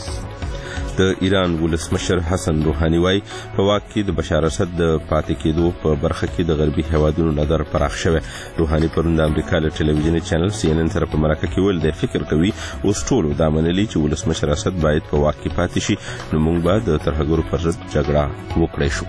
د ایران ولسمشر حسن روحاني وايي په واک کې د بشار اسد د پاتې کېدو په برخه کې د غربي هیوادونو نظر پراخ شوی. روحاني پرون د امریکا له ټلویزیوني چینل CNN سره په مرکه کې ویل د فکر کوي اوس ټول دا منلي چې ولسمشر اسد باید په واک کې پاتې شي نو موږ به د ترهګرو پر ضد جګړه وکړی شو.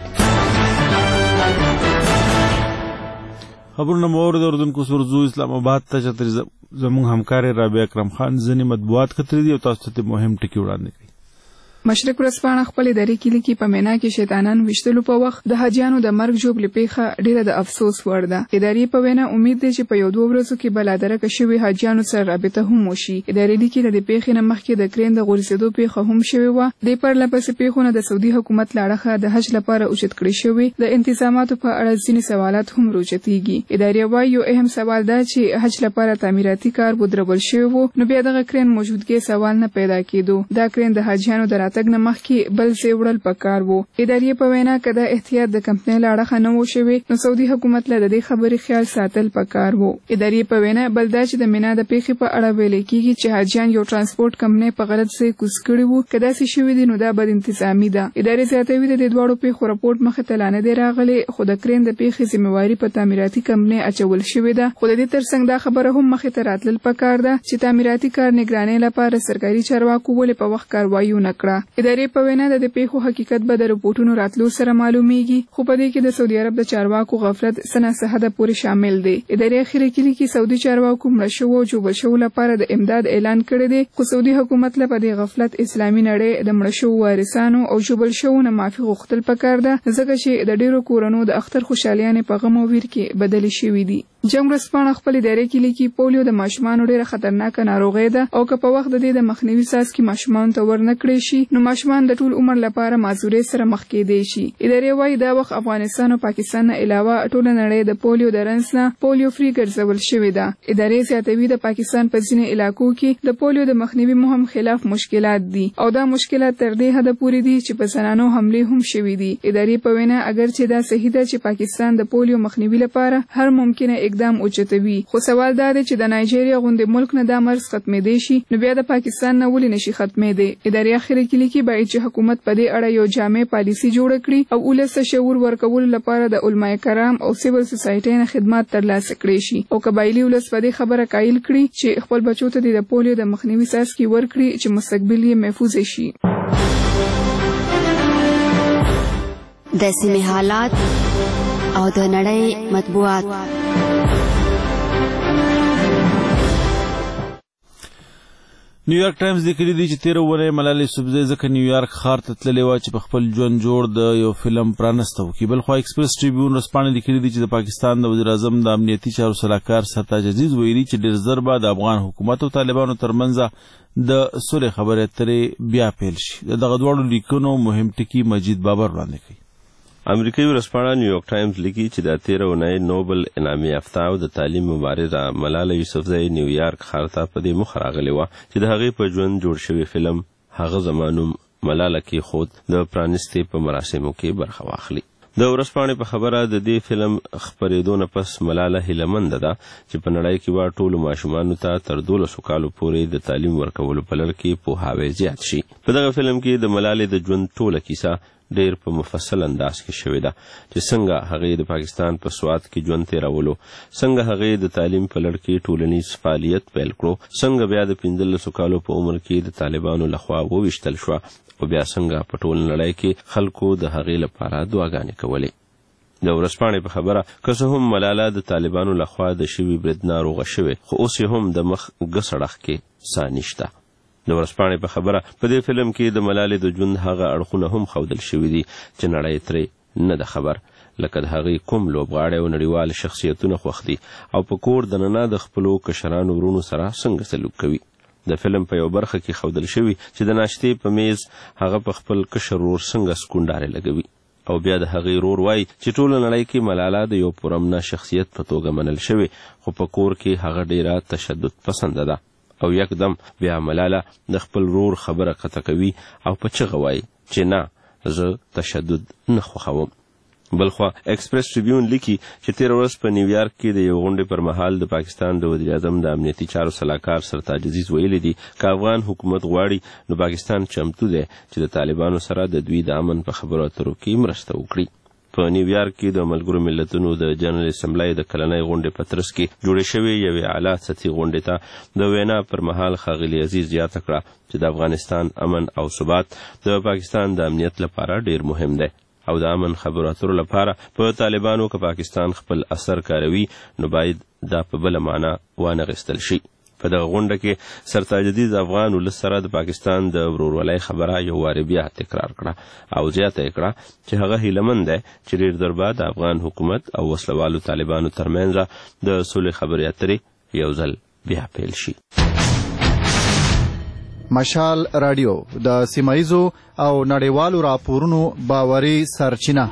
خبرونه مو د اردوونکو سرزو اسلام آباد ته چې زموږ همکار رابعه اکرم خان ځینې مطبوعات کتري دي او تاسو ته مهم ټکي وړاندې کوي. مشرق ورځپاڼه خپل اداري کلی کې په مینا کې شیطانان وشتلو په وخت د حاجیانو د مرګ جوړ لپیخه ډیره د افسوس وړ ده. اداري په وینا امید ده چې په یو دوه ورځو کې بلادرکه شوی حاجیانو سره رابطه هم وشي. اداري لیکي د پیښې نه مخکې د کرین د غورځېدو پیښه هم شوی و. د پرلپسې پیښونه د سعودي حکومت لاړه د حج لپاره اوچت کړی شوی. د انتظاماتو په اړه ځینې سوالات هم روچتيږي. اداري وايي یو اهم سوال ده چې حج لپاره تعمیراتي کار ودرول شوی وو نو بیا دغه کرین موجودګي سوال نه پیدا کېدو. دا کرین د حاجیانو د راتګ نه مخکې بل څه وړل پکار وو. اداري په وینا کده احتیاط د کمپنۍ لاړه نه و شوی نو سعودي حکومت له دې خبرې خیال ساتل پکار وو. اداري په وینا بل دا چې د مینا د پیښې په اړه ویل کېږي چې حاجیان یو ترانسپورت کمپنۍ په غلط ځای کوز کړی وو. کدا چې شوی دی نو دا بد انتظامی ده. اداري زیاتوي د دواړو پیښو راپورټ مخه ته لانه دی راغلی خو د کرین د پیښې ذمہواری په تعمیراتي کمپنۍ اچول شوی ده. خو د دې ترڅنګ دا خبره هم مخه ته راتلل پکار ده چې تعمیراتي کار نگرانی لپاره سرکاري چارواکو ولې په وخت کاروایی نه کړه. اداري په وینا د پیښو حقیقت به د رپورټونو راتلو سره معلومیږي خو په دې کې د سعودي عرب د چارواکو غفلت سنه حد پورې شامل دی. اداري اخیری کې کې سعودي چارواکو مړ شو او جوړ شو لپاره د امداد اعلان کړی دی خو سعودي حکومت له په دې غفلت اسلامي نړۍ د مړ شو وارثانو او جوړ شو نه معافي غوښتل پکار ده ځکه چې د ډیرو کورونو د اختر خوشالیانه په غم او ویر کې بدلی شوې دي. جنگ ورځپاڼه خپل ادارې کې لیکي پولیو د ماشومانو ډیره خطرناک ناروغي ده او که په وخت د دې د مخنیوي ساس کې ماشومان ته ورنکړي شي نو ماشومان د ټول عمر لپاره معذوري سره مخ کېدی شي. ادارې وايي دا وخت افغانستان او پاکستان نه علاوه ټول نړۍ د پولیو د رنس نه پولیو فری ګرځول شوې ده. ادارې زیاتوي د پاکستان په ځینې علاقو کې د پولیو د مخنیوي مهم خلاف مشکلات دي او دا مشکلات تر دې حد پورې دي چې په زنانو حمله هم شوې دي. ادارې په وینا اگر چې دا صحیح ده چې پاکستان د پولیو مخنیوي لپاره هر ممکنه اقدام اوچتوي خو سوال دا دی چې د نایجیریا غوندې ملک نه دا مرض ختمېدی شي نو بیا د پاکستان نه ولې نشي ختمېدی. ادارې اخیری کې لیکي باید چې حکومت په دې اړه یو جامع پالیسي جوړ کړي او ولس ته شعور ورکول لپاره د علماء کرام او سیول سوسایټي نه خدمات ترلاسه کړي شي او قبایلی ولس په دې خبره قایل کړي چې خپل بچو ته د پولیو د مخنیوي ساس کې ورکړي چې مستقبل یې محفوظ شي. د سیمې حالات او د نړۍ مطبوعات. نیویارک ټایمز لیکلي دي چې 13 ونې ملالۍ یوسفزۍ ځکه نیویارک ښار ته تللې وه چې په خپل ژوند جوړ د یو فلم پرانسته وکړي. بلخوا ایکسپریس ټریبیون ورځپاڼې لیکلي دي چې د پاکستان د وزیراعظم د امنیتي چارو سلاکار سرتاج عزیز ویلي چې ډېر ژر به د افغان حکومت او طالبانو ترمنځ د صلح خبرې اترې بیا پیل شي. د دغه دواړو لیکنو مهم ټکي مجید بابر وړاندې کوي. امریکایي ورځپاڼه نیویارک ټایمز لیکي چې د 13 اونۍ نوبل انعام یافته او د تعلیم مبارزه ملالۍ یوسفزۍ نیویارک ښار ته په دې موخه راغلې وه چې د هغې په ژوند جوړ شوي فلم هغه زما نوم ملاله کېښود د پرانستې په مراسمو کې برخه واخلي. د ورځپاڼې په خبره د دې فلم خپرېدو نه پس ملاله هیلهمنده ده چې په نړۍ کې به ټولو ماشومانو ته تر 12 کالو پورې د تعلیم ورکولو په لړ کې پوهاوی زیات شي. په دغه فلم کې د ملالۍ د ژوند ټوله کیسه ډېر په مفصل انداز کې شوې ده چې څنګه هغې د پاکستان په سوات کې ژوند تېرولو، څنګه هغې د تعلیم په لړ کې ټولنیز فعالیت پیل کړو، څنګه بیا د 15 کالو په عمر کې د طالبانو لخوا وویشتل شوه او بیا څنګه په ټول نړۍ کې خلکو د هغې لپاره دعاګانې کولې. د ورځپاڼې په خبره که څه هم ملاله د طالبانو لخوا د شوي برید ناروغه شوې، خو اوس یې هم د مخ ګسړخ کې ساه نشته. د ورځپاڼې په خبره په دې فلم کې د ملالۍ د ژوند هغه اړخونه هم ښودل شوي دي چې نړۍ ترې نه ده خبر، لکه د هغې کوم لوبغاړی او نړیوال شخصیتونه خوښ دي او په کور دننه د خپلو کشرانو ورونو سره څنګه سلوک کوي. د فلم په یو برخه کې ښودل شوي چې د ناشتې په میز هغه په خپل کشر ورور څنګه سکونډارې لګوي او بیا د هغې ورور وایي چې ټوله نړۍ کې ملاله د یو پرامنه شخصیت په توګه منل شوې، خو په کور کې هغه ډیره تشدد پسنده ده او یکدم بیا ملاله د خپل ورور خبره قطع کوي او په چغه وایي چې نه زه تشدد نه خوښوم. بلخوا ایکسپریس ټریبیون لیکي چې 13 ورځ په نیویارک کې د یو غونډې پر مهال د پاکستان د وزیراعظم د امنیتي چارو سلاکار سرتاج عزیز ویلي دي که افغان حکومت غواړي نو پاکستان چمتو دی چې د طالبانو سره د دوی د امن په خبرو اترو کې مرسته وکړي. په نیویارک کې د ملګرو ملتونو د جنرال اسمبلی د کلنۍ غونډې په ترڅ کې جوړې شوې یوې اعلی سطحي غونډې ته د وینا پر مهال ښاغلي عزیز زیاته کړه چې د افغانستان امن او ثبات د پاکستان د امنیت لپاره ډیر مهم دی او د امن خبرو اترو لپاره په طالبانو که پاکستان خپل اثر کاروي نو باید دا په بله معنا وانغېستل شي. په دغه غونډه کې سرتاج عزیز افغان ولس سره د پاکستان د ورورولۍ خبره یو وارې بیا تکرار کړه او زیاته یې کړه چې هغه هیلهمند دی چې ډېر ژر به د افغان حکومت او وسلوالو طالبانو ترمنځ د صلح خبرې اترې یو ځل بیا پیل شي. مشال رادیو د سیمایزو او نړیوالو راپورونو باوري سرچینه.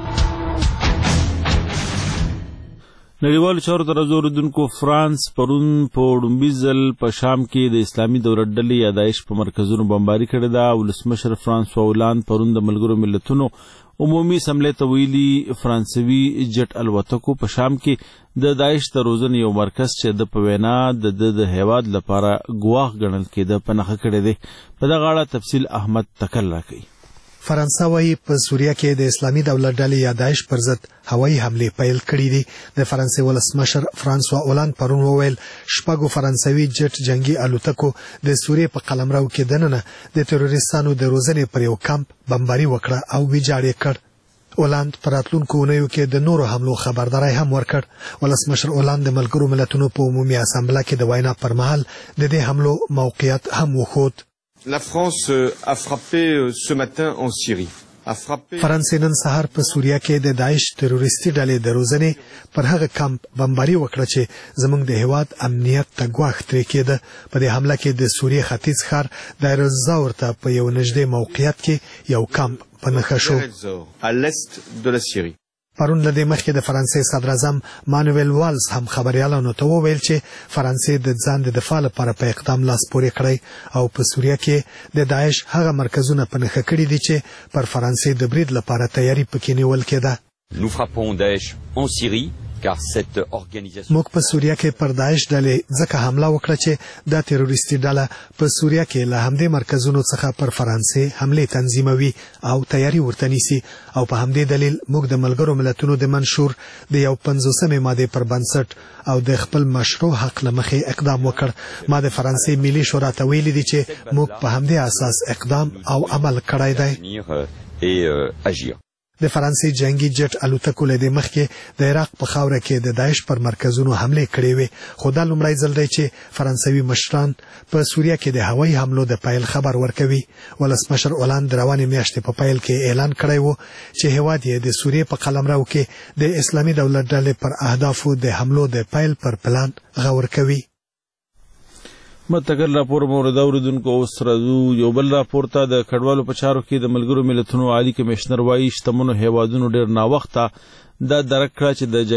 نړیوالو چارو ته راځو اوریدونکو. فرانس پرون په لومړي ځل په شام کې د اسلامي دولت ډلې یا داعش په مرکزونو بمباري کړې ده. ولسمشر فرانسوا هولانډ پرون د ملګرو ملتونو عمومي اسمبلۍ ته ویلي فرانسوي جټ الوتکو په شام کې د داعش د روزنې یو مرکز چې د په وینا د هیواد لپاره ګواښ ګڼل کېده په نښه کړی دی. په دغه اړه تفصیل احمد تکل راکوي. فرانسه وايي په سوریه کې د اسلامي دولت ډلې یا داعش پر ضد هوایي حملې پیل کړې دي. د فرانسې ولسمشر فرانسوا هولانډ پرون وویل شپږو فرانسوي جټ جنگي الوتکو د سوریې په قلمرو کې دننه د تروریستانو د روزنې پر یو کمپ بمباري وکړه او ویجاړ یې کړ. هولانډ په راتلونکو اونیو کې د نورو حملو خبرداری هم ورکړ. ولسمشر هولانډ د ملګرو ملتونو په عمومي اسامبله کې د وینا پر مهال د دې حملو موقعیت هم وښود. La France a frappé ce matin en Syrie. فرانسې نن سهار په سوریه کې د داعش تروریستي ډلې د روزنې پر هغه کمپ بمباري وکړه چې زموږ د هیواد امنیت ته ګواښ ترې کېده. په دې حمله کې د سوریې ختیځ ښار دایر الزور ته په یو نږدې موقعیت کې یو کمپ په نښه شو. پرون له دې مخکې د فرانسې صدراعظم مانویل والز هم خبریالانو ته وویل چې فرانسې د ځان د دفاع لپاره په اقدام لاس پورې کړی او په سوریه کې د داعش هغه مرکزونه په نښه کړي دي چې پر فرانسې د برید لپاره تیاری پکې نیول کېده. Nous frappons Daesh en Syrie car cette organisation موږ په سوریه کې پر داعش ډلې ځکه حمله وکړه چې دا تروریستي ډله په سوریه کې له همدې مرکزونو څخه پر فرانسې حملې تنظیموي او تیاری ورته نیسي او په همدې دلیل موږ د ملګرو ملتونو د منشور د یو 50مې ماده پر بنسټ او د خپل مشروع حق له مخې اقدام وکړ. ما د فرانسې ملي شورا ته ویلي دي چې موږ په همدې اساس اقدام او عمل کړی دی. د فرانسې جنگي جټ الوتکو له مخکې د عراق په خاوره کې د داعش پر مرکزونو حمله کړې وې خو دا لومړی ځل دی چې فرانسوي مشران په سوریه کې د هوایي حملو د پیل خبر ورکوي. ولسمشر اولاند روانې میاشتې په پیل کې اعلان کړی و چې هیواد یې د سوریې په قلمرو کې د اسلامي دولت ډلې پر اهدافو د حملو د پیل پر پلان غور کوي. متکل راپور مورد اوریدونکو اوس راځو یو بل راپور ته. د کډوالو په چارو کې د ملګرو ملتونو عالی کمشنر وايي شتمنو هیوادونو ډېر ناوخته دا درک کړه چې د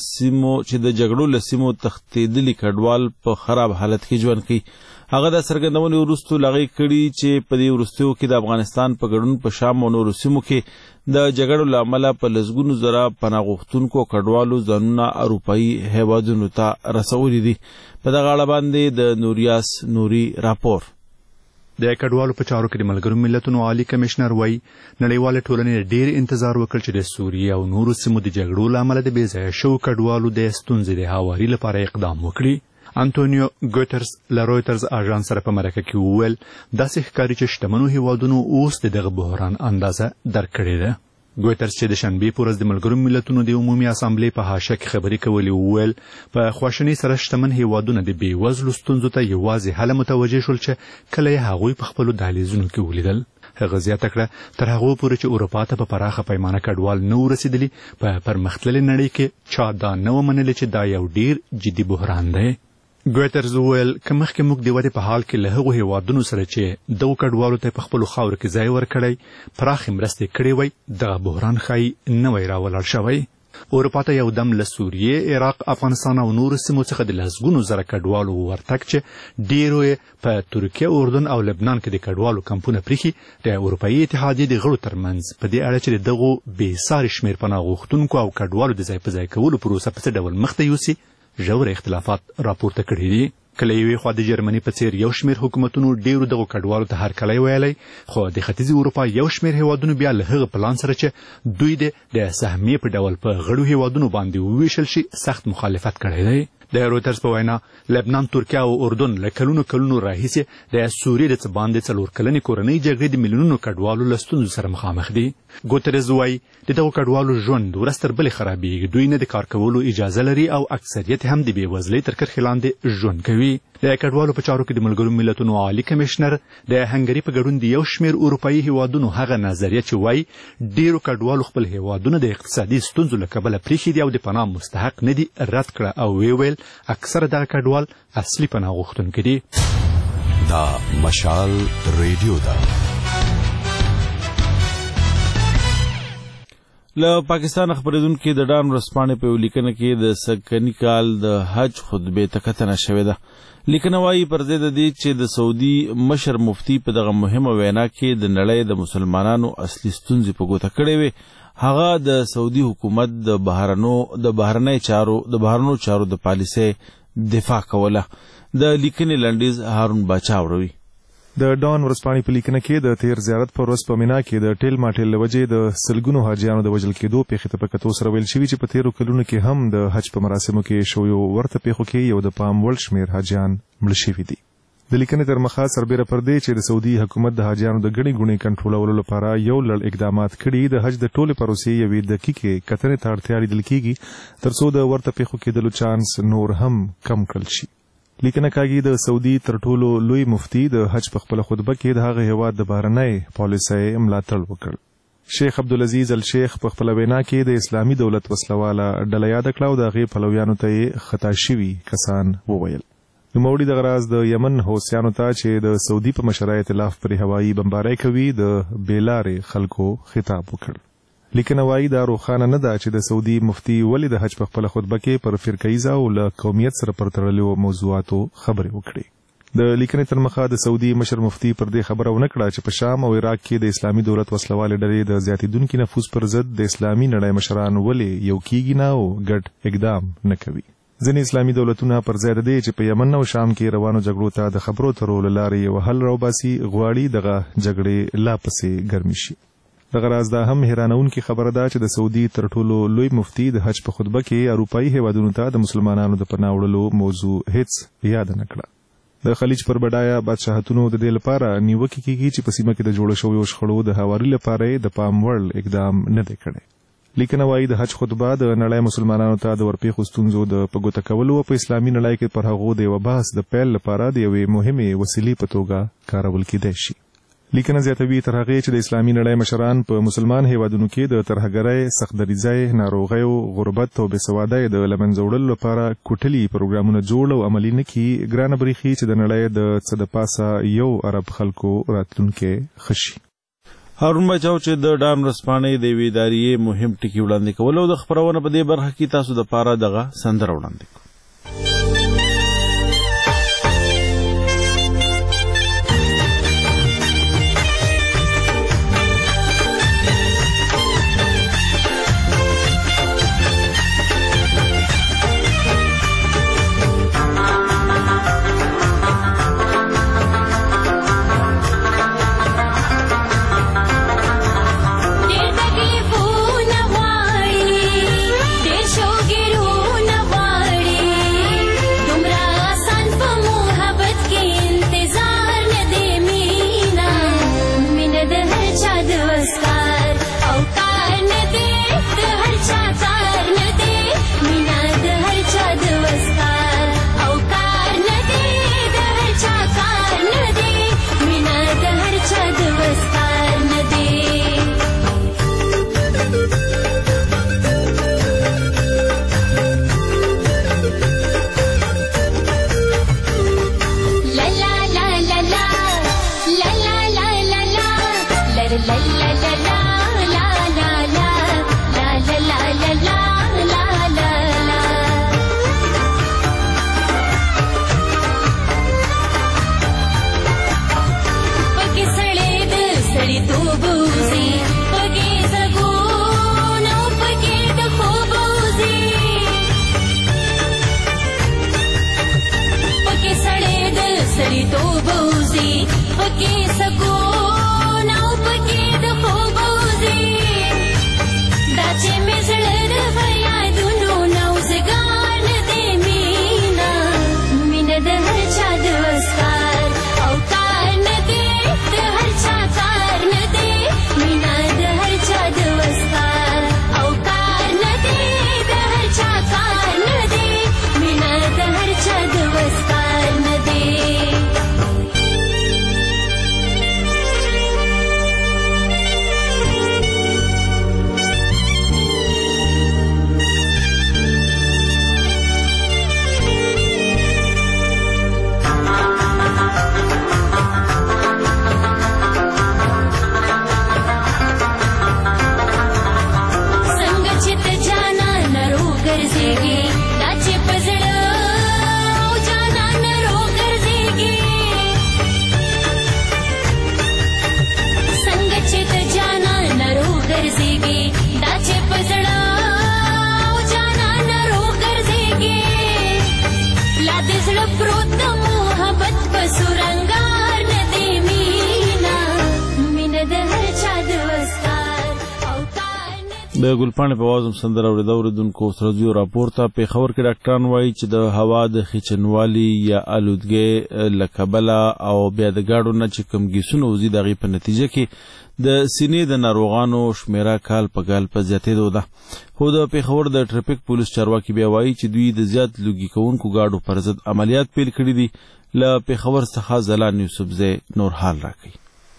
جګړو لسیمو تښتېدلي کډوال په خراب حالت کې ژوند کوي. هغه د څرګندونې وروسته لغې کړي چې په دې وروستیو کې د افغانستان په ګډون په شام او نورو سیمو کې د جګړو له امله په لسګونو زره پناه غوښتونکو کډوالو ځانونه اروپایي هیوادونو ته رسولي دي. په دغه اړه باندې د نوریاس نوري راپور. د کډوالو په چارو کې د ملګرو ملتونو عالی کمشنر وایي نړیواله ټولنې ډېر انتظار وکړ چې د سوریې او نورو سیمو د جګړو له امله د بې ځایه شوو کډوالو د ستونزې د هواري لپاره اقدام وکړي. انټونیو ګوترس له رویټرز اژانس سره په مرکه کې وویل داسې ښکاري چې شتمنو هیوادونو اوس دغه بحران اندازه درک کړې ده. ګوترس چې د شنبې په ورځ د ملګرو ملتونو د عمومي اسامبلې په حاشیه کې خبرې کولې وویل په خواشینۍ سره شتمن هیوادونه د بېوزلو ستونزو ته یوازې هله متوجه شول چې کله یې هغوی په خپلو دهلیزونو کې ولیدل. هغه زیاته کړه تر هغو پورې چې اروپا ته په پراخه پیمانه کډوال نه ورسېدلي په پرمختللې نړۍ کې چا دا نه و منلې چې دا یو ډېر جدي بحران دی. ګوترز وویل که مخکې موږ د ودې په حال کې له هغو هیوادونو سره چې دغو کډوالو ته په خپلو خاورو کې ځای ورکړی پراخې مرستې کړې وی دغه بحران ښایي نه وی راولاړ شوی. اروپا ته یو دم له سوریې، عراق، افغانستان او نورو سیمو څخه د لسګونو زره کډوالو ورتګ چې ډېرو یې په ترکیه، اردن او لبنان کې د کډوالو کمپونه پریښي د اروپایي اتحادیې د غړو ترمنځ په دې اړه چې د دغو بېساري شمېر پناه غوښتونکو او کډوالو د ځای په ځای کولو پروسه په څه ډول مخته یوسي ژور اختلافات راپورته کړي دي. کله یوې خوا د جرمني په څیر یو شمېر حکومتونو ډېرو دغو کډوالو ته هرکلی ویلی، خو د ختیځې اروپا یو شمېر هیوادونو بیا له هغه پلان سره چې دوی د سهمیې په ډول په غړو هیوادونو باندې وویشل شي سخت مخالفت کړی دی. د رویټرز په وینا لبنان، ترکیه او اردن له کلونو راهیسې د سوریې د څه باندې 4 کلنې کورنۍ جګړې د میلیونونو کډوالو له ستونزو سره مخامخ دي. ګوترز وایي د دغو کډوالو ژوند ورځ تر بلې خرابېږي، دوی نه د کار کولو اجازه لري او اکثریت هم د بېوزلۍ تر کرښې لاندې ژوند کوي. د کډوالو په چارو کې د ملګرو ملتونو عالی کمشنر د هنګري په ګډون د یو شمېر اروپایي هیوادونو هغه نظریه چې وایي ډېرو کډوالو خپل هیوادونه د اقتصادي ستونزو له کبله پریښي دي او د پناه مستحق نه دي رد کړه او ویل اکثره دغه کډوال اصلي پناه غوښتونکي دي. دا مشال ریډیو ده. له پاکستان خبرېدونکو د ډان ورځپاڼې په یو لیکنه کې د سږکلي کال د حج خطبې ته کتنه شوې ده. لیکنه وايي پر ضد دې چې د سعودي مشر مفتي په دغه مهمه وینا کې د نړۍ د مسلمانانو اصلي ستونزې په ګوته کړې وې، هغه د سعودي حکومت د بهرنیو چارو د پالیسۍ دفاع کوله. د لیکنې لنډیز هارون باچا وروي. د ډان ورځپاڼې په لیکنه کې د تیر زیارت پر ورځ په مینا کې د ټیل ماټیل له وجې د سلګونو حاجیانو د وژل کېدو پیښې ته په کتو سره ویل شوي چې په تیرو کلونو کې هم د حج په مراسمو کې شویو ورته پیښو کې یو د پام وړ شمېر حاجیان مړه شوي دي. د لیکنې تر مخه سربیره پر دې چې د سعودي حکومت د حاجیانو د ګڼې ګوڼې کنټرولولو لپاره یو لړ اقدامات کړي، د حج د ټولې پروسې یوې دقیقې کتنې ته اړتیا لیدل کېږي تر څو د ورته پیښو کېدلو چانس نور هم کم کړل شي. لیکنه کاږي د سعودي تر ټولو لوی مفتي د حج په خپله خطبه کې د هغه هیواد د بهرنۍ پالیسۍ ملاتړ وکړ. شیخ عبدالعزیز الشیخ په خپله وینا کې د اسلامي دولت وسلواله ډله یاده کړه او د هغې پلویانو ته یې خطا شوي کسان وویل. نوموړي دغه راز د یمن حوثیانو ته چې د سعودي په مشرۍ اطلاف پرې هوایي بمبارۍ کوي د بېلارې خلکو خطاب وکړ. لیکنه وايي دا روښانه نه ده چې د سعودي مفتي ولې د حج په خپله خطبه کې پر فرقهیزه او له قومیت سره پر تړلو موضوعاتو خبرې وکړي. د لیکنې تر مخه د سعودي مشر مفتي پر دې خبره ونه کړه چې په شام او عراق کې د اسلامي دولت وسلوالې ډلې د زیاتېدونکي نفوذ پر ضد د اسلامي نړۍ مشران ولې یو کېږي نه او ګډ اقدام نه کوي. ځینې اسلامي دولتونه پر ځای د دې چې په یمن او شام کې روانو جګړو ته د خبرو اترو له لارې یو حل راوباسي غواړي دغه جګړې لا پسې ګرمې شي. دغه راز دا هم حیرانونکې خبره ده چې د سعودي تر ټولو لوی مفتي د حج په خطبه کې اروپایي هیوادونو ته د مسلمانانو د پناه وړلو موضوع هیڅ یاد نه کړه. د خلیج پر بډایا بادشاهتونو د دې لپاره نیوکه کیږي چې په سیمه کې د جوړ شویو شخړو د هواري لپاره د پام وړ اقدام نه دی کړی. لیکنه وايي د حج خطبه د نړۍ مسلمانانو ته د ورپېښو ستونزو د په ګوته کولو په اسلامي نړۍ کې پر هغو د یو بحث د پیل لپاره د یوې مهمې وسیلې په توګه کارول کېدای شي. لیکنه زیاتوي تر هغې چې د اسلامي نړۍ مشران په مسلمان هیوادونو کې د ترهګرۍ، سختدریځۍ، ناروغیو، غربت او بېسوادۍ د له منځه وړلو لپاره کوټلي پروګرامونه جوړ او عملي نه کړي، ګرانه برېښي چې د نړۍ د څه د پاسه یو ارب خلکو راتلونکی ښه شي. هارون بچاو چې د ډام رسپانې د یوې ادارې مهم ټکي وړاندې کول او د خپرونه په دې برخه کې تاسو د پاره دغه سندره وړاندې کړو. د ګلپاڼې په وازم سندره اوریدونکو سره زیو راپورته پیښور کې ډاکټران وایي چې د هوا د خچنوالي یا آلودګۍ له کبله او بیا د ګاډو نه چې کوم ګیسونه وځي د هغې په نتیجه کې د سینې د ناروغانو شمیره کال په کال په زیاتېدو ده. خو د پیښور د ټرافیک پولیس چارواکي بیا وایي چې دوی د زیات لوګي کوونکو ګاډو پر ضد عملیات پیل کړي دي. له پیښور څخه زلان یوسفزی نور حال راکوي.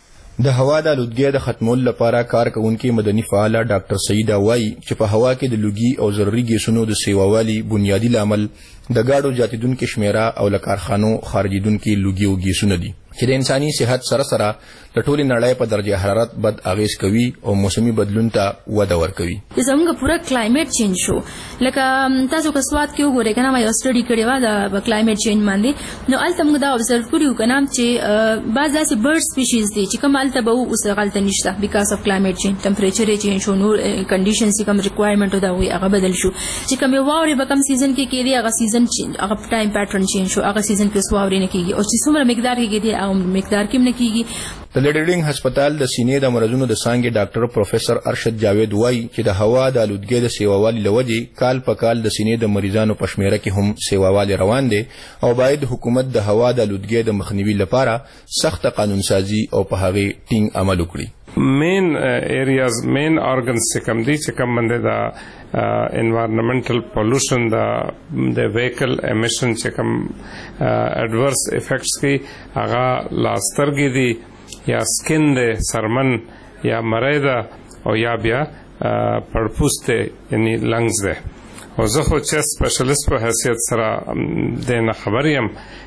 د هوا د آلودګۍ د ختمولو لپاره کار کوونکي مدني فعاله ډاکټر سعیده وایي چې په هوا کې د لوګي او ضروري ګیسونو د سیووالي بنیادي لامل د ګاډو زیاتېدونکې شمیره او له کارخانو خارجېدونکي لوګي او ګیسونه دي چې د انساني صحت سره سره د ټولې نړۍ په درجه حرارت بد اغیز کوي او موسمي بدلون ته وده ورکوي. زموږ پوره کلایمټ چینج شو لکه تاسو که سواد کې وګورئ کنه ما یو سټډي کړې و د کلایمټ چینج باندې نو الته موږ دا ابزرو کړو کنه چې بعض داسې برډ سپیشیز دي چې کوم الته به اوس غلطه نشته بیکاز اف کلایمټ چینج ټمپریچر چینج شو نو کنډیشنز کوم ریکوایرمنټ دا وي هغه بدل شو چې کوم واوري به کوم سیزن کې کېږي هغه سیزن هغه ټایم پیټرن چینج شو هغه سیزن کې واوري نه کېږي او چې څومره مقدار کې کېږي هغه مقدار کې نه کیږي. د لیډرډینګ هسپتال د سینې د مرزونو د څانګې ډاکټر پروفیسور ارشد جاوید وایي چې د هوا د آلودګۍ د سیووالي له وجې کال په کال د سینې د مریضانو په شمیره کې هم سیووالي روان دی او باید حکومت د هوا د آلودګۍ د مخنیوي لپاره سخت قانونسازي او په هغې ټینګ عمل وکړي. مین ایریاز مین ارګنز چې کوم دي چې کوم باندې د انوایرنمنټل پولوشن د ویکل امیشن چې کوم اډورس افیکټس کې هغه لاسترګې دي یا سکن دی سرمن یا مری ده او یا بیا پړپوس دی یعنی لنګز دی. او زه خو چې سپیشلیست په حیثیت سره د نه خبر یم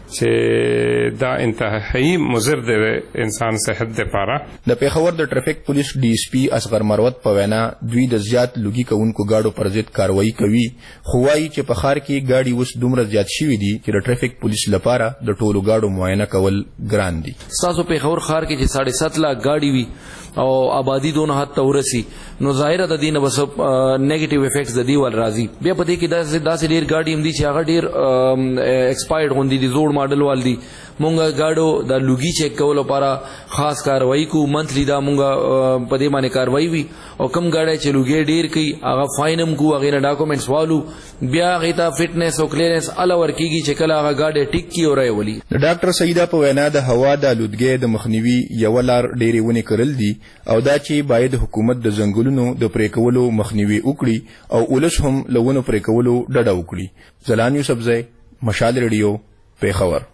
چې دا انتهایی مضر دی انسان صحت دپاره. د پیښور د ټریفک پولیس ډي اس پي اصغر مروت په وینا دوی د زیات لوګي کوونکو گاډو پر ضد کاروایی کوي خو وایي چې په ښار کې ګاډي اوس دومره زیات شوي دي چې د ټریفک پولیس لپاره د ټولو گاډو معاینه کول ګران دي. ستاسو پیښور ښار کې چې 7.5 لاک ګاډي وي او آبادی دونه حد ته ورسي نو ظاهره د دینه بس نیگیټیو افیکټس د دیوال راځي. بیا په دې کې داسې ډیر ګاډي هم دي چې هغه ډیر ایکسپایرډ غوندي دي زوړ ماډل وال دي. مونږه گاډو د لوګي چیک کولو لپاره خاص کاروایی کو منثلی دا مونږه په دې باندې کاروایی وي او کم گاډي چې لوګي ډیر کوي هغه فاینم کو هغه نه ډاکومېنټس والو بیا غیتا فټنس او کلیرنس الور کیږي چې کله هغه گاډي ټیک کی اورای ولي. ډاکټر سیدا په وینا د هوا د آلودګۍ د مخنیوي یو لار ډېرې ونې کرل دي او دا چې باید حکومت د ځنګلونو د پرې کولو مخنیوي وکړي او ولس هم له ونو پرې کولو ډډه وکړي. زلان یوسفزی مشال ریډیو پیښور.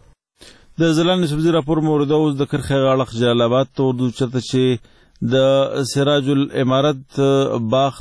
د زلان یوسفزی راپور مورد اوس د کرخه غاړه جلال آباد ته ورځو چرته چې د سراج الامارت باغ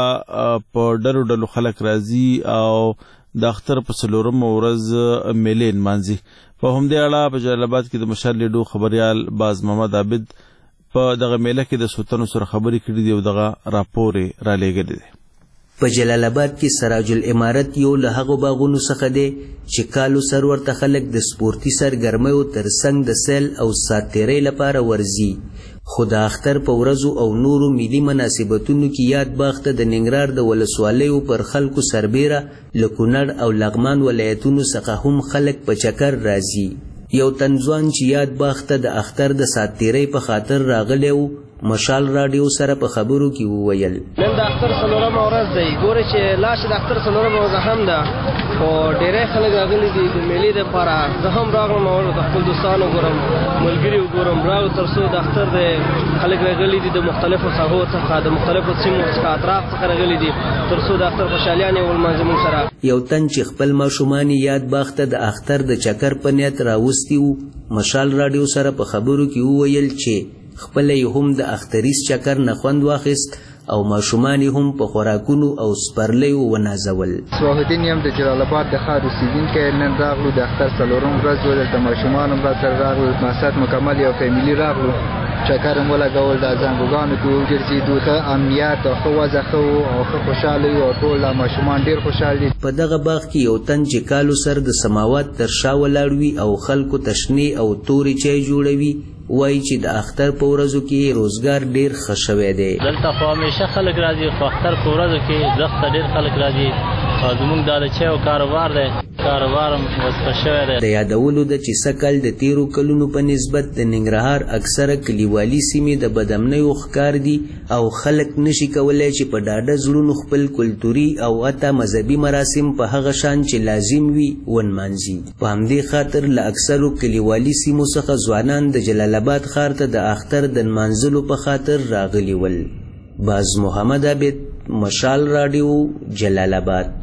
ته په ډلو ډلو خلک راځي او د اختر په څلورم ورځ میلې نمانځي. په همدې اړه په جلال آباد کې د مشال ریډیو خبریال باز محمد عابد په دغه میله کې د سوتنو سره خبرې کړې دي او دغه راپور را لېږلی دی. په جلال آباد کې سراج الامارت یو له هغو باغونو څخه دی چې کالو سر ورته خلک د سپورتي سرګرمیو ترڅنګ د سیل او ساتیرۍ لپاره ورځي. خو د اختر په ورځو او نورو ملي مناسبتونو کې یاد باغ ته د ننګرهار د ولسوالیو پر خلکو سربیره له کونړ او لغمان ولایتونو څخه هم خلک په چکر راځي. یو تنځوان چې یاد باغ ته د اختر د ساتیرۍ په خاطر راغلی و مشال راډیو سره په خبرو کې وویل نن د اختر څلورمه ورځ دی. ګورئ چې لاشه د اختر څلورمه ورځ هم ده خو ډېری خلک راغلي دي د میلې دپاره. زه هم راغلم او د خپل دوستانو ګورم ملګري وګورم راغلو تر څو د اختر د خلک راغلي دي د مختلفو ساحو څخه د مختلفو سیمو څخه اطراف څخه راغلي دي تر څو د اختر خوشحالیانې ولمانځي موږ سره. یو تن چې خپل ماشومان یاد باغ ته د اختر د چکر په نیت راوستي وو مشال راډیو سره په خبرو کې وویل چې خپل هم د اختریز چکر نه خوند واخیست او ماشومان هم په خوراکونو او سپرلیو ونازول. صلاحالدین یم د جلال آباد د ښار اوسیدونکی. نن راغلو د اختر څلورم ورځ و دلته ماشومان هم راسره راغلو مقصد مکمل یو فیملي راغلو چکر هم ولګول د زنګوګانو کې وګرځېدو ښه امنیت او ښه وضع ښه و او ښه خوشحاله یو او ټول ماشومان ډېر خوشحال دي. په دغه باغ کې یو تن چې کالو سر د سماوات تر شا ولاړ وي او خلکو تشنې او تورې چای جوړوي وایي چې د اختر په ورځو کې روزګار ډېر ښه شوی دی. دلته خو همیشه خلک راځي خو اختر په ورځو کې زښته ډېر خلک راځي او زموږ دا د چایو کاروبار دی کاروبار هم وسپه شوی دی. د یادولو ده چې سږ د تیرو کلونو په نسبت د ننګرهار اکثره کلیوالي سیمې د بدامنیو ښکار دي او خلک نشي کولی چې په ډاډه زړونو خپل کلتوري او حتی مذهبي مراسم په هغه شان چې لازم وي ونمانځي. په همدې خاطر له اکثرو کلیوالي سیمو څخه ځوانان د جلال آباد ښار ته د اختر د نمانځلو په خاطر راغلي ول. باز محمد عابد مشال راډیو جلال آباد.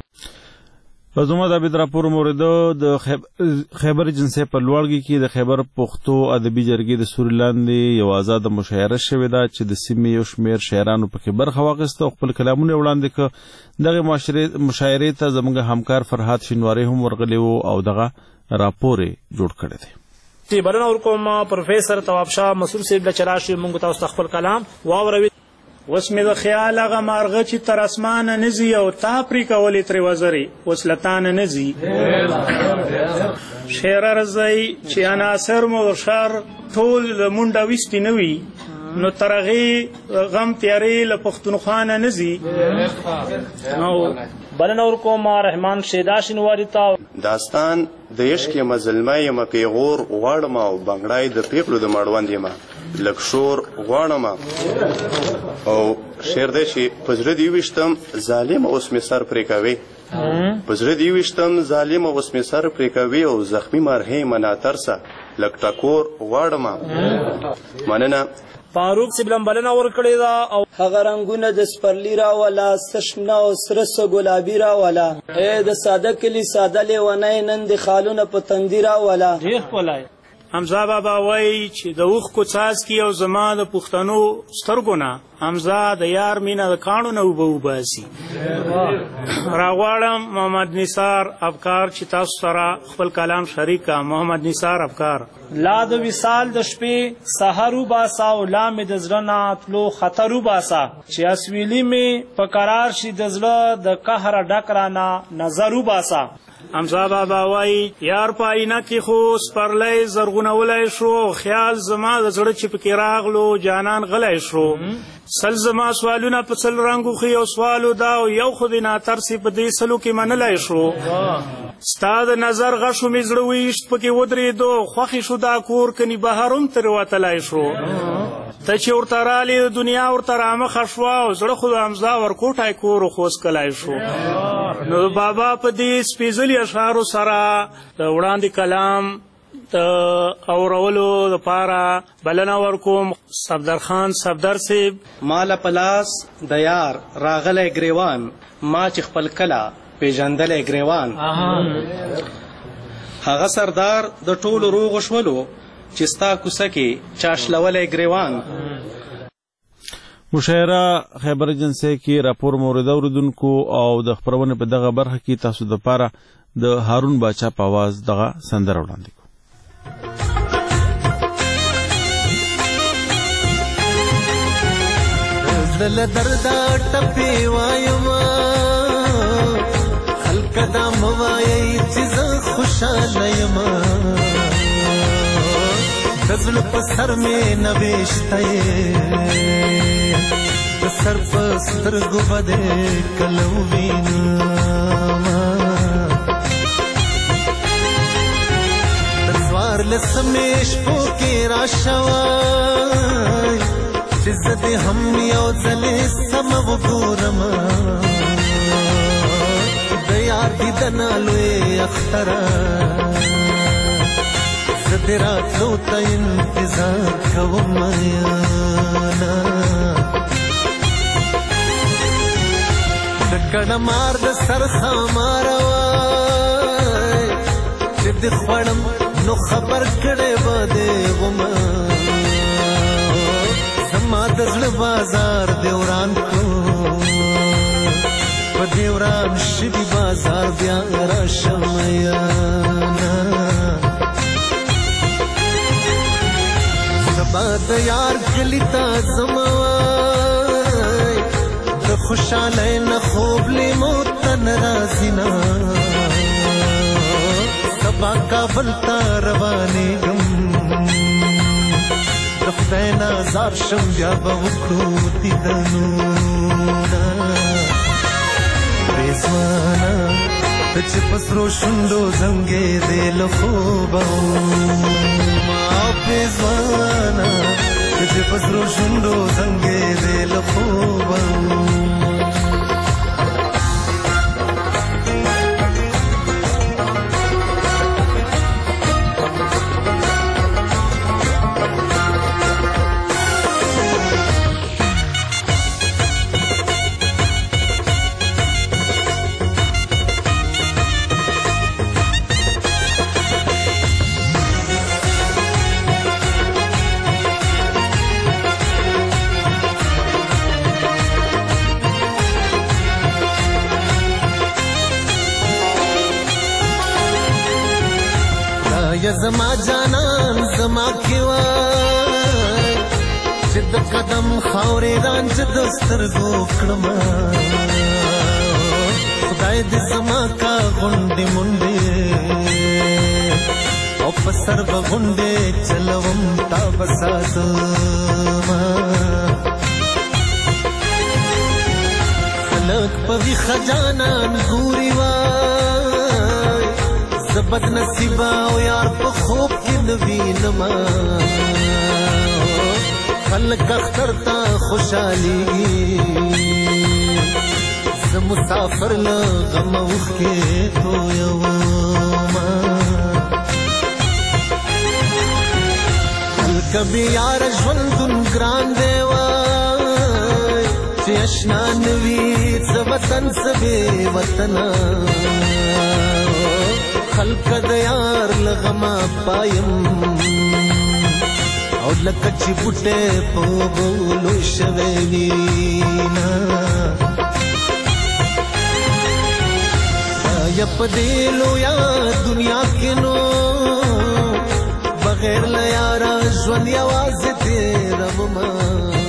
باز محمد عابد راپور مورد د خیبر جنسي په لوړګي کې د خیبر پښتو ادبي جرګې د سوري لاندې یو آزاده مشاعره شوې ده چې د سیمې یو شمېر شاعرانو پکې برخه واخیسته او خپل کلامونه وړاندې کړه. دغه مشاعرې ته زموږ همکار فرهاد شینواری هم ورغلی و او دغه راپور جوړ کړی دی. بلنه ورکوم پروفیسور تواب شاه مسعود صاحب له چراشي موږ تاسو خپل کلام واوروي. اوس مې د خیال هغه مارغه چې تر اسمانه نزي او تا پرې کولې ترې وزري اوس لتانه نزي شعر ارزی چې عناصر مو شر ټول مونډه ویستې نه وي نو ترغه غم تیارې له پښتونخوا نه نزي. نو بلنه ورکوم رحمان شیدا شینواری ته داستان د عشق یم زلمی یم پیغور غواړم او بنګړی د پیغلو د مړوند یم لږ شور غواړم او شعر دی چې په زړه دې ویشتم ظالم اوس مې سر پرې کوي په زړه دې ویشتم ظالم اوس مې سر پرې کوي او زخمي مرهمه ناترسه لږ ټکور غواړم مننه فاروق سیبلم بلنه ورکړې ده او هغه رنګونه د سپرلی راوله سشنه او سره سه ګلابي راوله د ساده کلي ساده لیونی نن د خالونه په تندي راوله ډېر ښکلی حمزه بابا وایي چې د اوښکو څاڅکي او زما د پښتنو سترګو نه حمزه د یار مینه د کاڼو نه اوبه وباسي راغواړم محمد نثار افکار چې تاسو سره خپل کلام شریک کا محمد نثار افکار لا د وصال د شپې سحر وباسه او لا مې د زړه نه تلو خطر وباسه چې اسویلي مې په قرار شي د زړه د قهره ډک رانه نظر وباسه حمزه بابا وایي یار په آینه کې خو سپرلی زرغونولی شو خیال زما د زړه چې پکې راغلو جانان غلی شو سل زما سوالونه په سل رنګو خو یو سوالو دا او یو خو د ناترسې په دې سلو کې منلی شو ستا د نظر غشو مې زړه ویشت پکې ودرېدو خوښې شو دا کور کني بهر هم ترې وتلی شو ته چې ورته رالې د دنیا ورته رامخه شوه او زړه خو د حمزه ورکوټی کور خوسکلی شو نو بابا په دې سپېڅلي اشعارو سره د وړاندې کلام د اورولو دپاره بلنه ورکوم صفدر خان صفدر صاحب ماله په لاس د یار راغلی ګریوان ما چې خپل کله پیژندلی ګریوان هغه سردار د ټولو روغو شولو چې ستا کوڅه کې چاشلولی ګریوان مشاعره خیبر ایجنسی کې راپور مورد اوریدونکو او د خپرونې په دغه برخه کې تاسو دپاره د هارون باچا په اواز دغه سندره وړاندې کوو زړه دردا ټپې وایما خلک دا موایي چې زه خوشاله یم د زړه په سر مې نوشته د سر په سترګو به دې کله ووینم د څوارلس مې شپو کې راشوی چې زه دې هم یو ځلې سمه وګورم د یار دیدنه لوی اختره زه دې راتلو ته انتظار کوم یانا د کڼه مار د سر خامار وای چې دې خوړم نو خبر کړی به دې ومه زما د زړه بازار دې وران کړو په دې وران شوي بازار بیا راشم یانا سبا د یار کلی ته ځمه وای د خوشحالی نه خوب لیمو ته نه راځي نه سبا کابل ته روانېږم د خدای نه ازار شم بیا به وکړو دیدنونه پریزوانه ته چې په سرو شونډو زنګېدې له خوبه ما پریزوانه ته چې په سرو شونډو زنګېدې له خوبه یا زما جانان زما کی وای چې د قدم خاورې رانج د سترګو کړم خدای دې زما کا غونډې منډې او په سر به غونډې چلوم تا بساتما خلک په ویښه جانان ګوري وای زبد نصیبه او یار په خوب کې نوینما خلک اختر ته خوشحالي زه مسافر له غم اوښکې تویوما هلکه بې یاره ژوندون ګران دی وای چې اشنا نه وي څه وطن څه بې وطنه خلکه د یار له غمه پایم او لکه چې بوټی په اوبو لوی شوی وي نه یا په دې لویه دنیا کې نو بغیر له یاره ژوند یوازې تېرومه